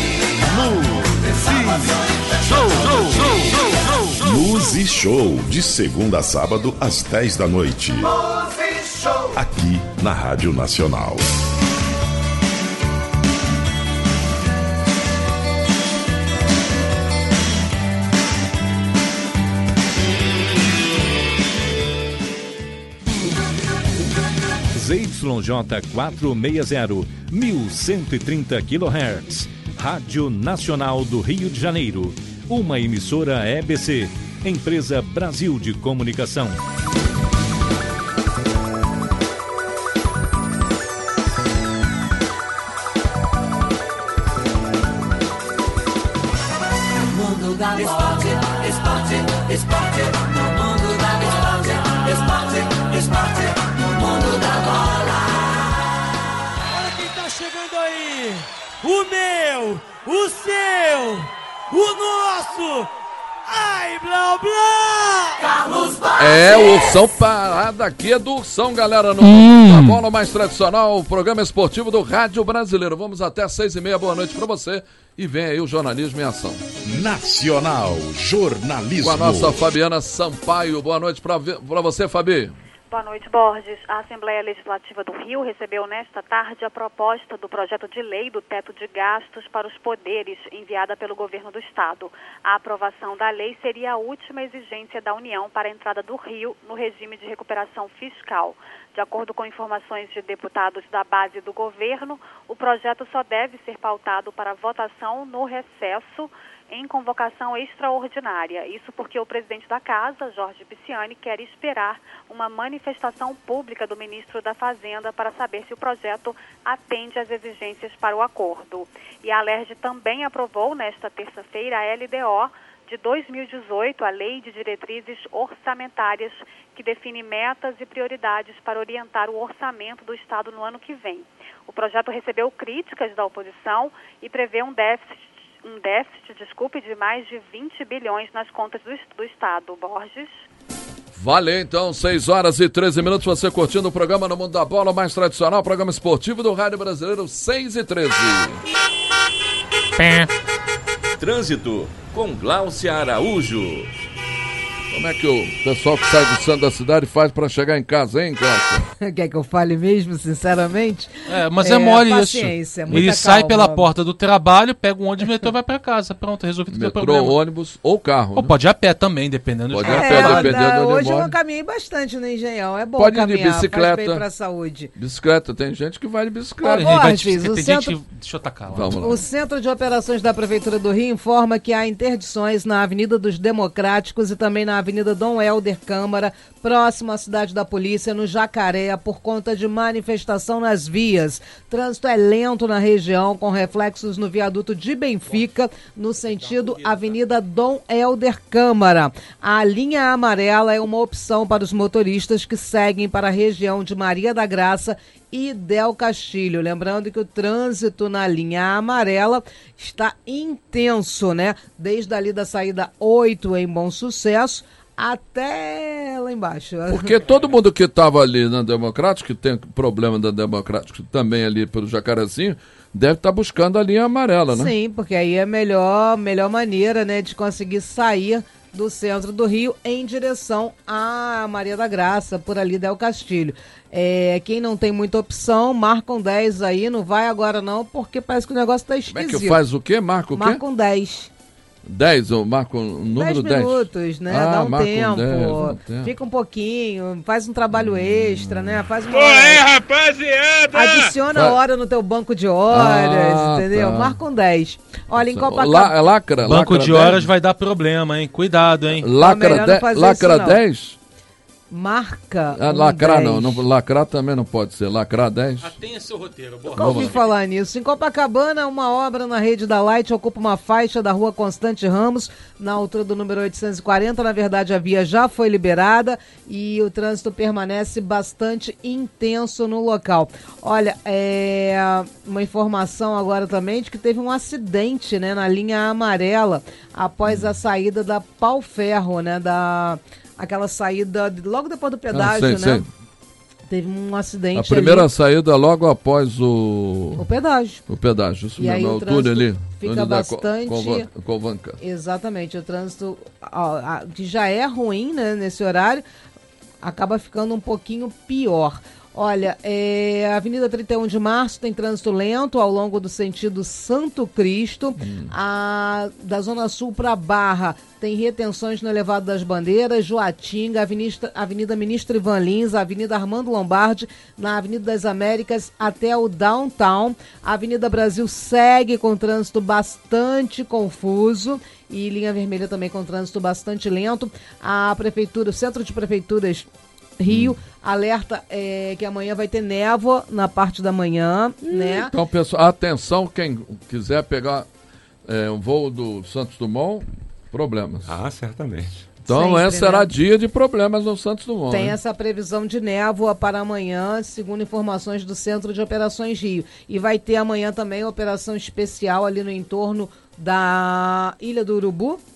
sabia. Show, show, show, show, show. Luz e Show, de segunda a sábado às dez da noite. Aqui na Rádio Nacional. Z Y J quatrocentos e sessenta, mil cento e trinta quilohertz. Rádio Nacional do Rio de Janeiro. Uma emissora E B C, Empresa Brasil de Comunicação. Esporte, esporte, esporte, no mundo da esporte, esporte, esporte, no mundo da bola. Olha quem tá chegando aí, o meu, o seu, o nosso Ai, blá, blá! Carlos Bassi! É, o Ursão Parada aqui é do Ursão, galera, no Hum. da bola mais tradicional, o programa esportivo do Rádio Brasileiro. Vamos até seis e meia, boa noite pra você. E vem aí o jornalismo em ação. Nacional Jornalismo. Com a nossa Fabiana Sampaio. Boa noite pra, pra você, Fabi. Boa noite, Borges. A Assembleia Legislativa do Rio recebeu nesta tarde a proposta do projeto de lei do teto de gastos para os poderes, enviada pelo governo do estado. A aprovação da lei seria a última exigência da União para a entrada do Rio no regime de recuperação fiscal. De acordo com informações de deputados da base do governo, o projeto só deve ser pautado para votação no recesso em convocação extraordinária. Isso porque o presidente da Casa, Jorge Pisciani, quer esperar uma manifestação pública do ministro da Fazenda para saber se o projeto atende às exigências para o acordo. E a Alerj também aprovou nesta terça-feira a L D O de dois mil e dezoito, a Lei de Diretrizes Orçamentárias, que define metas e prioridades para orientar o orçamento do Estado no ano que vem. O projeto recebeu críticas da oposição e prevê um déficit um déficit, desculpe, de mais de vinte bilhões nas contas do, do Estado. Borges. Valeu, então, seis horas e treze minutos, você curtindo o programa No Mundo da Bola, mais tradicional, programa esportivo do Rádio Brasileiro, seis e treze. Trânsito, com Gláucia Araújo. Como é que o pessoal que sai do centro da cidade faz pra chegar em casa, hein, Cláudia? Quer que eu fale mesmo, sinceramente? É, mas é, é mole paciência, isso. Ele sai pela porta do trabalho, pega um ônibus, metrô e vai pra casa. Pronto, resolvido o metrô, problema. ônibus ou carro. Ou né? pode ir a pé também, dependendo pode do ir a carro. pé, É, dependendo da, de onde hoje mora. eu caminhei bastante no Engenhão. É bom Pode ir de caminhar, bicicleta. faz bem pra saúde. Bicicleta, tem gente que vai de bicicleta. Ô, Vai Borges, de- o tem centro- gente que... Deixa eu tacar lá. Vamos lá. O Centro de Operações da Prefeitura do Rio informa que há interdições na Avenida dos Democráticos e também na Avenida Dom Helder Câmara, próximo à Cidade da Polícia, no Jacaré, por conta de manifestação nas vias. Trânsito é lento na região, com reflexos no viaduto de Benfica, no sentido Avenida Dom Helder Câmara. A linha amarela é uma opção para os motoristas que seguem para a região de Maria da Graça e Del Castilho. Lembrando que o trânsito na linha amarela está intenso, né? Desde ali da saída oito em Bom Sucesso até lá embaixo. Porque todo mundo que estava ali na Democrática, que tem problema da Democrática também ali pelo Jacarezinho, deve estar buscando a linha amarela, né? Sim, porque aí é a melhor, melhor maneira, né, de conseguir sair do centro do Rio em direção a Maria da Graça, por ali Del Castilho. É, quem não tem muita opção, marca um dez aí, não vai agora não, porque parece que o negócio tá esquisito. Como é que faz o quê? Marca o quê? Marca um dez. dez, ou marca o número dez? dez minutos, né? Ah, dá um marca um tempo, dez, dá um tempo. fica um pouquinho, faz um trabalho extra, né? Faz uma... Qual é, rapaziada? Adiciona Vai. hora no teu banco de horas, Ah, entendeu? tá. Marca um dez. Olha, em La, Copacabana... lacra, Banco lacra de dez? horas vai dar problema, hein? Cuidado, hein? Lacra, melhor não de, fazer lacra isso, não. dez? Marca Ah, um lacrar dez. não, não, lacrar também não pode ser, lacrar dez. Tenha seu roteiro, Nunca ouvi falar nisso. Em Copacabana, uma obra na rede da Light ocupa uma faixa da rua Constante Ramos, na altura do número oitocentos e quarenta. Na verdade, a via já foi liberada e o trânsito permanece bastante intenso no local. Olha, é uma informação agora também de que teve um acidente, né, na linha amarela após a saída da Pau Ferro, né, da... aquela saída de- logo depois do pedágio, Ah, sei, né? sei. Teve um acidente A primeira ali. saída logo após o... O pedágio. O pedágio, isso E aí mesmo, o a altura trânsito ali. fica onde dá bastante- Co- Covan- Covanca. Exatamente, o trânsito, ó, a- que já é ruim, né, nesse horário, acaba ficando um pouquinho pior. Olha, é, a Avenida trinta e um de Março tem trânsito lento ao longo do sentido Santo Cristo. A, da Zona Sul para Barra tem retenções no Elevado das Bandeiras, Joatinga, Avenida, Avenida Ministro Ivan Lins, Avenida Armando Lombardi, na Avenida das Américas até o Downtown. A Avenida Brasil segue com trânsito bastante confuso e linha vermelha também com trânsito bastante lento. A Prefeitura, o Centro de Prefeituras Rio, alerta é, que amanhã vai ter névoa na parte da manhã, né? Então, pessoal, atenção, quem quiser pegar é, um voo do Santos Dumont, problemas. Ah, certamente. Então, Sempre, esse será né? dia de problemas no Santos Dumont. Tem né? essa previsão de névoa para amanhã, segundo informações do Centro de Operações Rio. E vai ter amanhã também operação especial ali no entorno da Ilha do Urubu,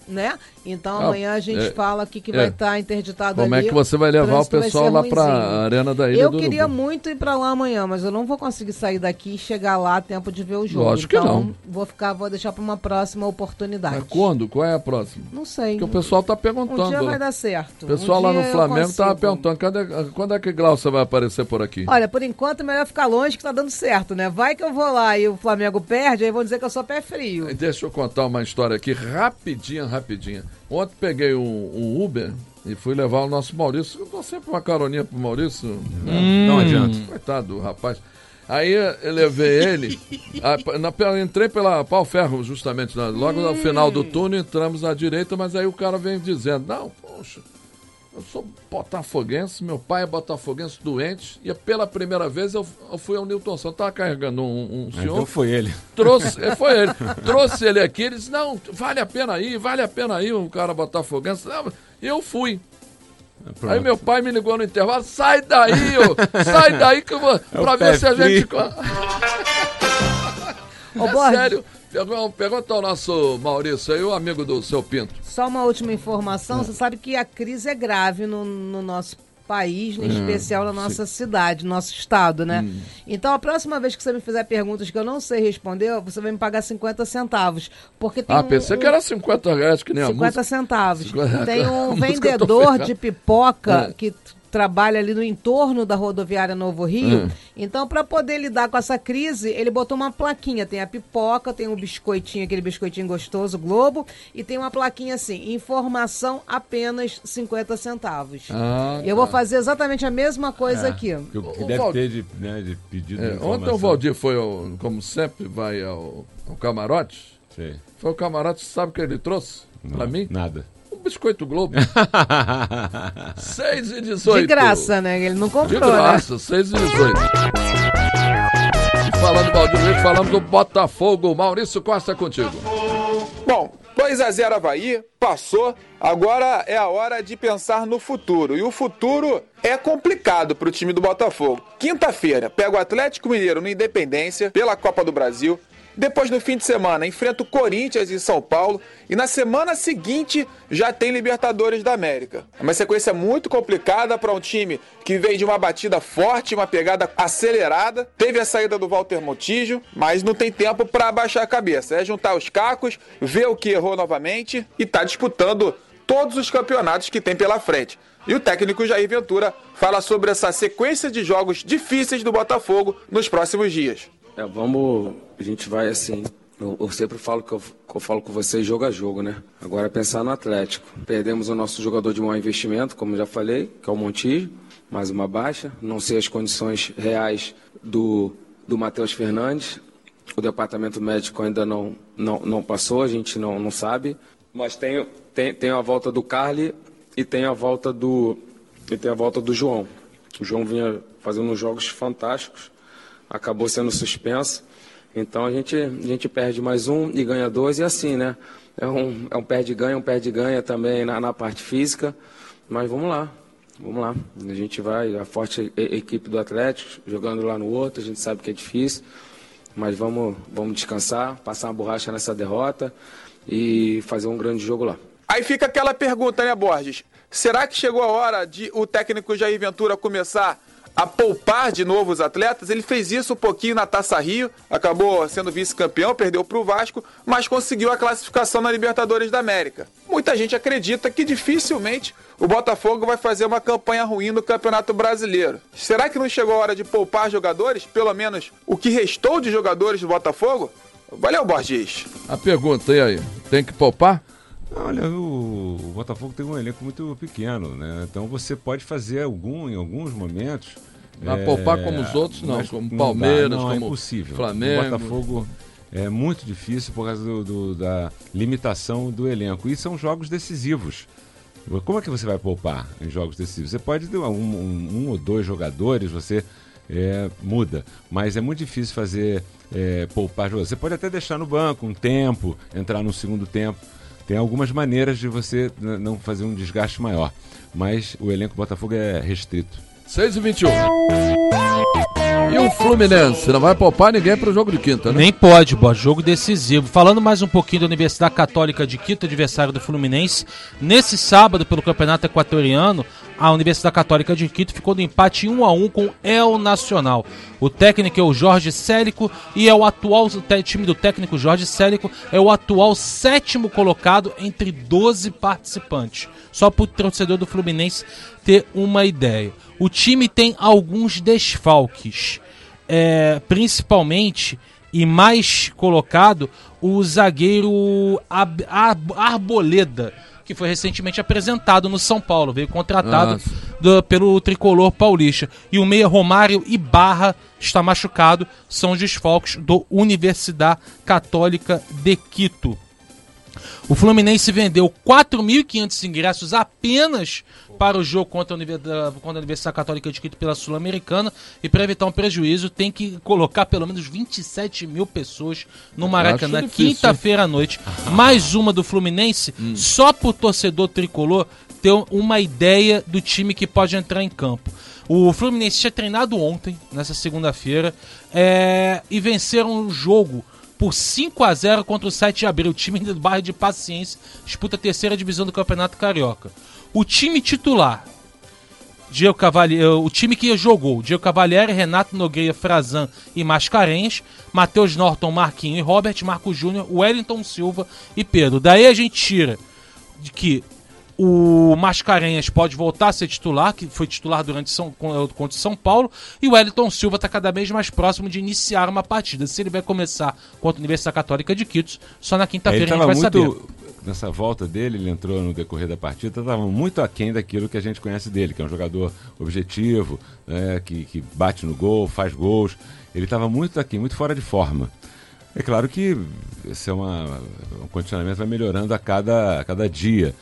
né? Então Ah, amanhã a gente é, fala o que, que é. vai estar interditado Como ali. é que você vai levar o pessoal lá para a Arena da Ilha Eu do queria Urubu? muito ir para lá amanhã, mas eu não vou conseguir sair daqui e chegar lá a tempo de ver o jogo. Lógico que então, não. vou ficar, vou deixar para uma próxima oportunidade. Mas quando? Qual é a próxima? Não sei. Porque o pessoal tá perguntando. Um dia vai dar certo. O pessoal Um lá no dia eu Flamengo consigo. tava perguntando, cadê, quando é que Glaucia vai aparecer por aqui? Olha, por enquanto é melhor ficar longe que tá dando certo, né? Vai que eu vou lá e o Flamengo perde, aí vão dizer que eu sou pé frio. Deixa eu contar uma história aqui, rapidinha, rapidinha. Ontem peguei um, um Uber e fui levar o nosso Maurício. Eu dou sempre uma caroninha pro Maurício. Hum. Não adianta. Coitado do rapaz. Aí eu levei ele, a, na, entrei pela Pau Ferro justamente, né? Logo no final do túnel entramos na direita, mas aí o cara vem dizendo, não, poxa, eu sou botafoguense, meu pai é botafoguense doente, e pela primeira vez eu, eu fui ao Newton Santos, tava carregando um, um senhor. Então foi ele. Trouxe, foi ele. Trouxe ele aqui, ele disse, não, vale a pena ir, vale a pena ir, um cara botafoguense. Não, eu fui. Pronto. Aí meu pai me ligou no intervalo, sai daí, ô, sai daí que eu vou, é pra ver se a gente... Ô, é Borges, sério, pergunta ao nosso Maurício aí, o amigo do seu Pinto. só uma última informação, você sabe que a crise é grave no, no nosso país, em Hum, especial na nossa cidade, no nosso estado, né? Hum. Então, a próxima vez que você me fizer perguntas que eu não sei responder, você vai me pagar cinquenta centavos, porque tem Ah, um, pensei um... que era cinquenta reais, que nem a música. cinquenta centavos. cinquenta Tem um a música eu tô vendedor ferrado. de pipoca É. que t- trabalha ali no entorno da rodoviária Novo Rio. Hum. Então, para poder lidar com essa crise, ele botou uma plaquinha. Tem a pipoca, tem um biscoitinho, aquele biscoitinho gostoso, Globo, e tem uma plaquinha assim, informação apenas cinquenta centavos. Ah, Eu vou fazer exatamente a mesma coisa É, aqui. que o que O deve Val- ter de, né, de pedido É, de ontem informação. o Valdir foi, ao, como sempre, vai ao, ao camarote. Sei. Foi ao camarote, sabe o que ele trouxe pra mim? Nada. Um biscoito Globo. seis e dezoito. De graça, né? Ele não comprou, De graça, né? seis e dezoito. E falando do Valdir Luiz, falando do Botafogo. Maurício Costa, contigo. Bom, dois a zero Avaí, passou. Agora é a hora de pensar no futuro. E o futuro é complicado para o time do Botafogo. Quinta-feira, pega o Atlético Mineiro no Independência pela Copa do Brasil. Depois, no fim de semana, enfrenta o Corinthians em São Paulo. E na semana seguinte, já tem Libertadores da América. É uma sequência muito complicada para um time que veio de uma batida forte, uma pegada acelerada. Teve a saída do Walter Montijo, mas não tem tempo para abaixar a cabeça. É juntar os cacos, ver o que errou novamente e tá disputando todos os campeonatos que tem pela frente. E o técnico Jair Ventura fala sobre essa sequência de jogos difíceis do Botafogo nos próximos dias. É, vamos, a gente vai assim, eu, eu sempre falo que eu, que eu falo com vocês jogo a jogo, né? Agora é pensar no Atlético. Perdemos o nosso jogador de maior investimento, como já falei, que é o Montijo, mais uma baixa. Não sei as condições reais do, do Matheus Fernandes. O departamento médico ainda não, não, não passou, a gente não, não sabe. Mas tem, tem, tem a volta do Carly e tem a volta do, e tem a volta do João. O João vinha fazendo jogos fantásticos. Acabou sendo suspenso, então a gente, a gente perde mais um e ganha dois, e assim, né? É um, é um perde-ganha, um perde-ganha também na, na parte física, mas vamos lá, vamos lá. A gente vai, a forte e- equipe do Atlético, jogando lá no outro, a gente sabe que é difícil, mas vamos, vamos descansar, passar uma borracha nessa derrota e fazer um grande jogo lá. Aí fica aquela pergunta, né, Borges? Será que chegou a hora de o técnico Jair Ventura começar a poupar de novo os atletas? Ele fez isso um pouquinho na Taça Rio, acabou sendo vice-campeão, perdeu para o Vasco, mas conseguiu a classificação na Libertadores da América. Muita gente acredita que dificilmente o Botafogo vai fazer uma campanha ruim no Campeonato Brasileiro. Será que não chegou a hora de poupar jogadores? Pelo menos o que restou de jogadores do Botafogo? Valeu, Borges. A pergunta, e aí? Tem que poupar? Olha, o, o Botafogo tem um elenco muito pequeno, né? Então você pode fazer algum, em alguns momentos. Mas é, poupar como os outros, não, mas como não Palmeiras, dá, não, como é impossível. Flamengo. O Botafogo é muito difícil por causa do, do, da limitação do elenco. E são jogos decisivos. Como é que você vai poupar em jogos decisivos? Você pode ter um, um, um ou dois jogadores, você é, muda. Mas é muito difícil fazer é, poupar jogadores. Você pode até deixar no banco um tempo, entrar no segundo tempo. Tem algumas maneiras de você não fazer um desgaste maior. Mas o elenco Botafogo é restrito. seis e vinte e um. E o Fluminense não vai poupar ninguém para o jogo de quinta, né? Nem pode, Boa, jogo decisivo. Falando mais um pouquinho da Universidade Católica de Quito, adversário do Fluminense, nesse sábado, pelo Campeonato Equatoriano, a Universidade Católica de Quito ficou no empate um a um com El Nacional. O técnico é o Jorge Célico e é o atual o time do técnico Jorge Célico é o atual sétimo colocado entre doze participantes. Só para o torcedor do Fluminense ter uma ideia. O time tem alguns desfalques, é, principalmente e mais colocado o zagueiro Ab- Ab- Arboleda, que foi recentemente apresentado no São Paulo, veio contratado do, pelo tricolor paulista. E o meia Romário Ibarra está machucado, são os desfalques do Universidade Católica de Quito. O Fluminense vendeu quatro mil e quinhentos ingressos apenas para o jogo contra a Universidade Católica de Quito pela Sul-Americana, e para evitar um prejuízo tem que colocar pelo menos vinte e sete mil pessoas no Maracanã, quinta-feira à noite. Mais uma do Fluminense, hum. só para o torcedor tricolor ter uma ideia do time que pode entrar em campo. O Fluminense tinha treinado ontem, nessa segunda-feira, é, e venceram um jogo por cinco a zero contra o sete de abril. O time do bairro de Paciência disputa a terceira divisão do Campeonato Carioca. O time titular, Diego Cavalieri, o time que jogou, Diego Cavalieri, Renato Nogueira, Frazan e Mascarenhas, Matheus Norton, Marquinhos e Robert, Marco Júnior, Wellington Silva e Pedro. Daí a gente tira de que o Mascarenhas pode voltar a ser titular, que foi titular durante São, contra São Paulo, e o Wellington Silva está cada vez mais próximo de iniciar uma partida. Se ele vai começar contra a Universidade Católica de Quito, só na quinta-feira a gente vai muito... saber. Nessa volta dele, ele entrou no decorrer da partida, estava muito aquém daquilo que a gente conhece dele, que é um jogador objetivo, né, que, que bate no gol, faz gols. Ele estava muito aquém, muito fora de forma. É claro que esse é uma, um condicionamento vai melhorando a cada, a cada dia.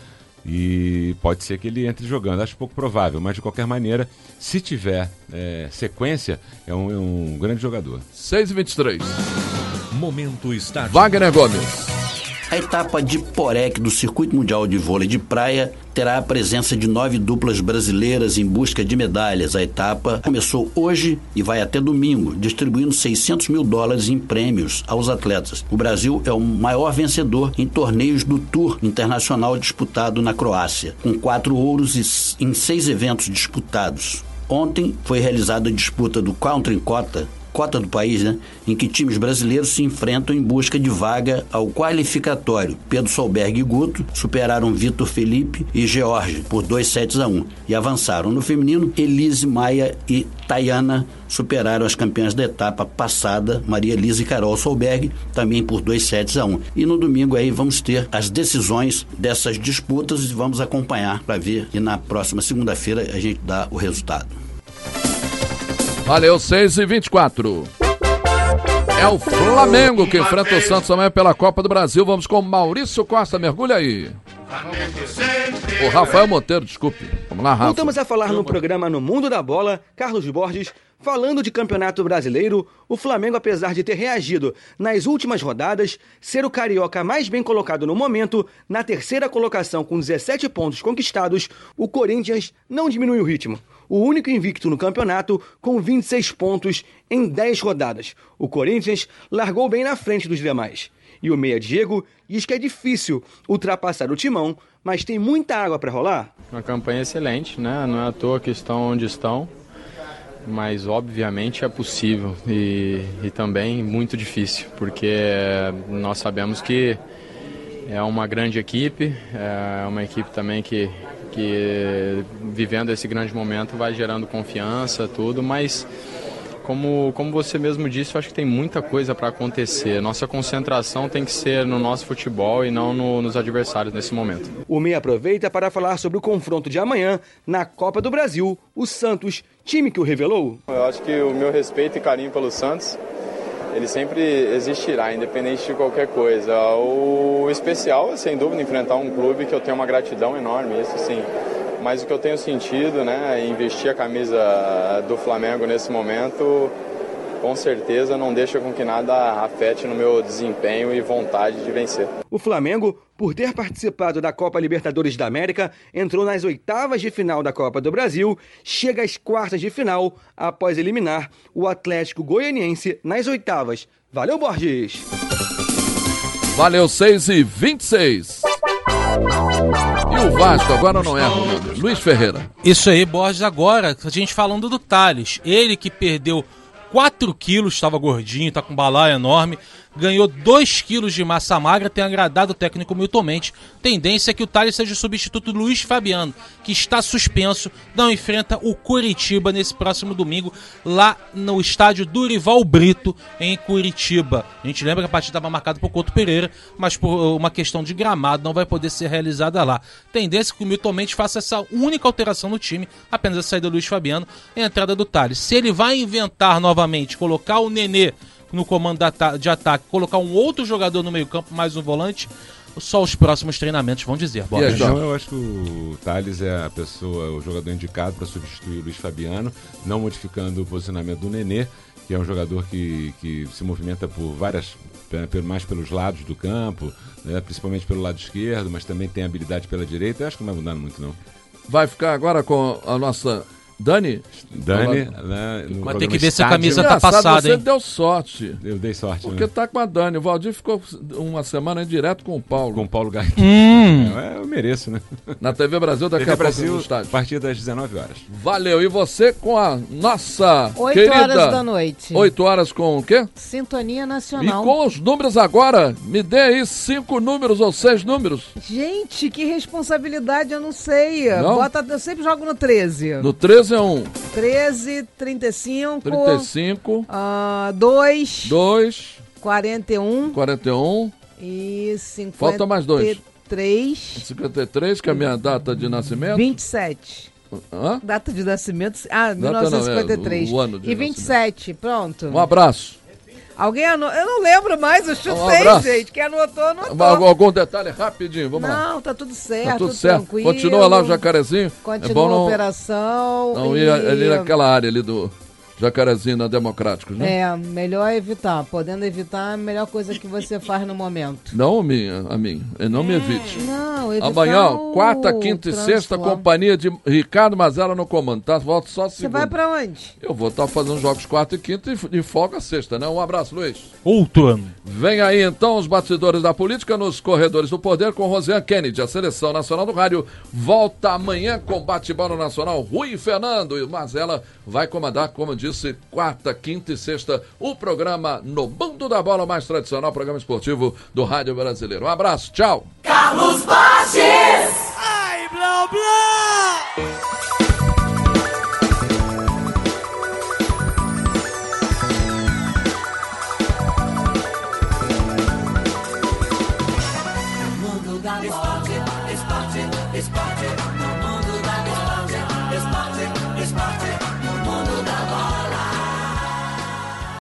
E pode ser que ele entre jogando, acho pouco provável, mas de qualquer maneira, se tiver é, sequência, é um, é um grande jogador. seis e vinte e três. Momento estádio. Wagner Gomes. A etapa de Porec do Circuito Mundial de Vôlei de Praia terá a presença de nove duplas brasileiras em busca de medalhas. A etapa começou hoje e vai até domingo, distribuindo seiscentos mil dólares em prêmios aos atletas. O Brasil é o maior vencedor em torneios do Tour Internacional disputado na Croácia, com quatro ouros em seis eventos disputados. Ontem foi realizada a disputa do Country Cota, cota do país, né, em que times brasileiros se enfrentam em busca de vaga ao qualificatório. Pedro Solberg e Guto superaram Vitor Felipe e George por dois sets a um e avançaram. No feminino, Elise Maia e Tayana superaram as campeãs da etapa passada, Maria Elisa e Carol Solberg, também por dois sets a um. E no domingo aí vamos ter as decisões dessas disputas e vamos acompanhar para ver, e na próxima segunda-feira a gente dá o resultado. Valeu, seis e vinte e quatro. É o Flamengo que enfrenta o Santos amanhã pela Copa do Brasil. Vamos com Maurício Costa, mergulha aí. O Rafael Monteiro, desculpe. Vamos lá, Rafa. Voltamos a falar no programa No Mundo da Bola, Carlos Borges. Falando de Campeonato Brasileiro, o Flamengo, apesar de ter reagido nas últimas rodadas, ser o carioca mais bem colocado no momento, na terceira colocação com dezessete pontos conquistados, o Corinthians não diminui o ritmo. O único invicto no campeonato, com vinte e seis pontos em dez rodadas. O Corinthians largou bem na frente dos demais. E o meia Diego diz que é difícil ultrapassar o Timão, mas tem muita água para rolar. Uma campanha excelente, né? Não é à toa que estão onde estão, mas obviamente é possível e, e também muito difícil, porque nós sabemos que é uma grande equipe, é uma equipe também que, que vivendo esse grande momento vai gerando confiança, tudo, mas como, como você mesmo disse, eu acho que tem muita coisa para acontecer. Nossa concentração tem que ser no nosso futebol e não no, nos adversários nesse momento. O Meia aproveita para falar sobre o confronto de amanhã na Copa do Brasil, o Santos, time que o revelou. Eu acho que o meu respeito e carinho pelo Santos, ele sempre existirá, independente de qualquer coisa. O especial é, sem dúvida, enfrentar um clube que eu tenho uma gratidão enorme, isso sim. Mas o que eu tenho sentido, né, em vestir a camisa do Flamengo nesse momento, com certeza não deixa com que nada afete no meu desempenho e vontade de vencer. O Flamengo, por ter participado da Copa Libertadores da América, entrou nas oitavas de final da Copa do Brasil, chega às quartas de final após eliminar o Atlético Goianiense nas oitavas. Valeu, Borges! Valeu, seis e vinte e seis. E o Vasco agora não erra o nome. Luiz Ferreira. Isso aí, Borges, agora, a gente falando do Thales. Ele que perdeu quatro quilos, estava gordinho, tá com um balaio enorme, ganhou dois quilos de massa magra, tem agradado o técnico Milton Mendes. Tendência é que o Thales seja o substituto do Luiz Fabiano, que está suspenso, não enfrenta o Curitiba nesse próximo domingo, lá no estádio Durival Brito, em Curitiba. A gente lembra que a partida estava marcada por Couto Pereira, mas por uma questão de gramado não vai poder ser realizada lá. Tendência é que o Milton Mendes faça essa única alteração no time, apenas a saída do Luiz Fabiano e a entrada do Thales. Se ele vai inventar novamente, colocar o Nenê no comando de ataque, colocar um outro jogador no meio campo, mais um volante, só os próximos treinamentos vão dizer. Bom, então, eu acho que o Thales é a pessoa, o jogador indicado para substituir o Luiz Fabiano, não modificando o posicionamento do Nenê, que é um jogador que, que se movimenta por várias, mais pelos lados do campo, né, principalmente pelo lado esquerdo, mas também tem habilidade pela direita. Eu acho que não vai mudar muito, não. Vai ficar agora com a nossa Dani? Dani, né, no Mas tem que ver se a camisa tá passada, você hein? deu sorte. Eu dei sorte, Porque né? tá com a Dani. O Valdir ficou uma semana direto com o Paulo. Com o Paulo Gaia. Hum. É, eu mereço, né? Na T V Brasil, daqui T V a pouco Brasil, no estádio. a partir das dezenove horas. Valeu. E você com a nossa Oito querida... horas da noite. oito horas com o quê? Sintonia E Nacional. com os números agora, me dê aí cinco números ou seis números. Gente, que responsabilidade, eu não sei. Não? Bota, eu sempre jogo no treze. No treze é um. treze, trinta e cinco. trinta e cinco. Uh, dois. dois. quarenta e um. quarenta e um. E cinquenta. Falta mais dois. três. cinquenta e três, que é a minha data de nascimento. vinte e sete. Hã? Data de nascimento. Ah, Data mil novecentos e cinquenta e três. não, é, o ano de e vinte e sete, pronto. Um abraço. Alguém anotou? Eu não lembro mais, eu chutei, Um abraço. gente. Quem anotou, anotou. Algum, algum detalhe rapidinho, vamos lá. Não, tá tudo certo, Tá tudo tudo certo. tranquilo. Continua lá o Jacarezinho. Continua é bom não, a operação. não e... ir ali naquela área ali do Jacarezinho na Democráticos, né? É, melhor evitar. Podendo evitar, a melhor coisa que você faz no momento. Não a minha, a minha. Não me evite. Não, evitar Amanhã, o quarta, quinta e trânsito sexta, lá. companhia de Ricardo Mazela no comando, tá? Volto só Você segunda. vai pra onde? Eu vou estar fazendo jogos quarta e quinta e, e folga sexta, né? Um abraço, Luiz. Outro ano. Vem aí então os bastidores da política nos corredores do poder com Rosiane Kennedy. A seleção nacional do rádio volta amanhã com bate-bola nacional. Rui Fernando e Mazela vai comandar, como disse, quarta, quinta e sexta, o programa No Mundo da Bola, mais tradicional programa esportivo do rádio brasileiro. Um abraço, tchau. Carlos Borges! Ai, blá, blá! Esporte, esporte, esporte, no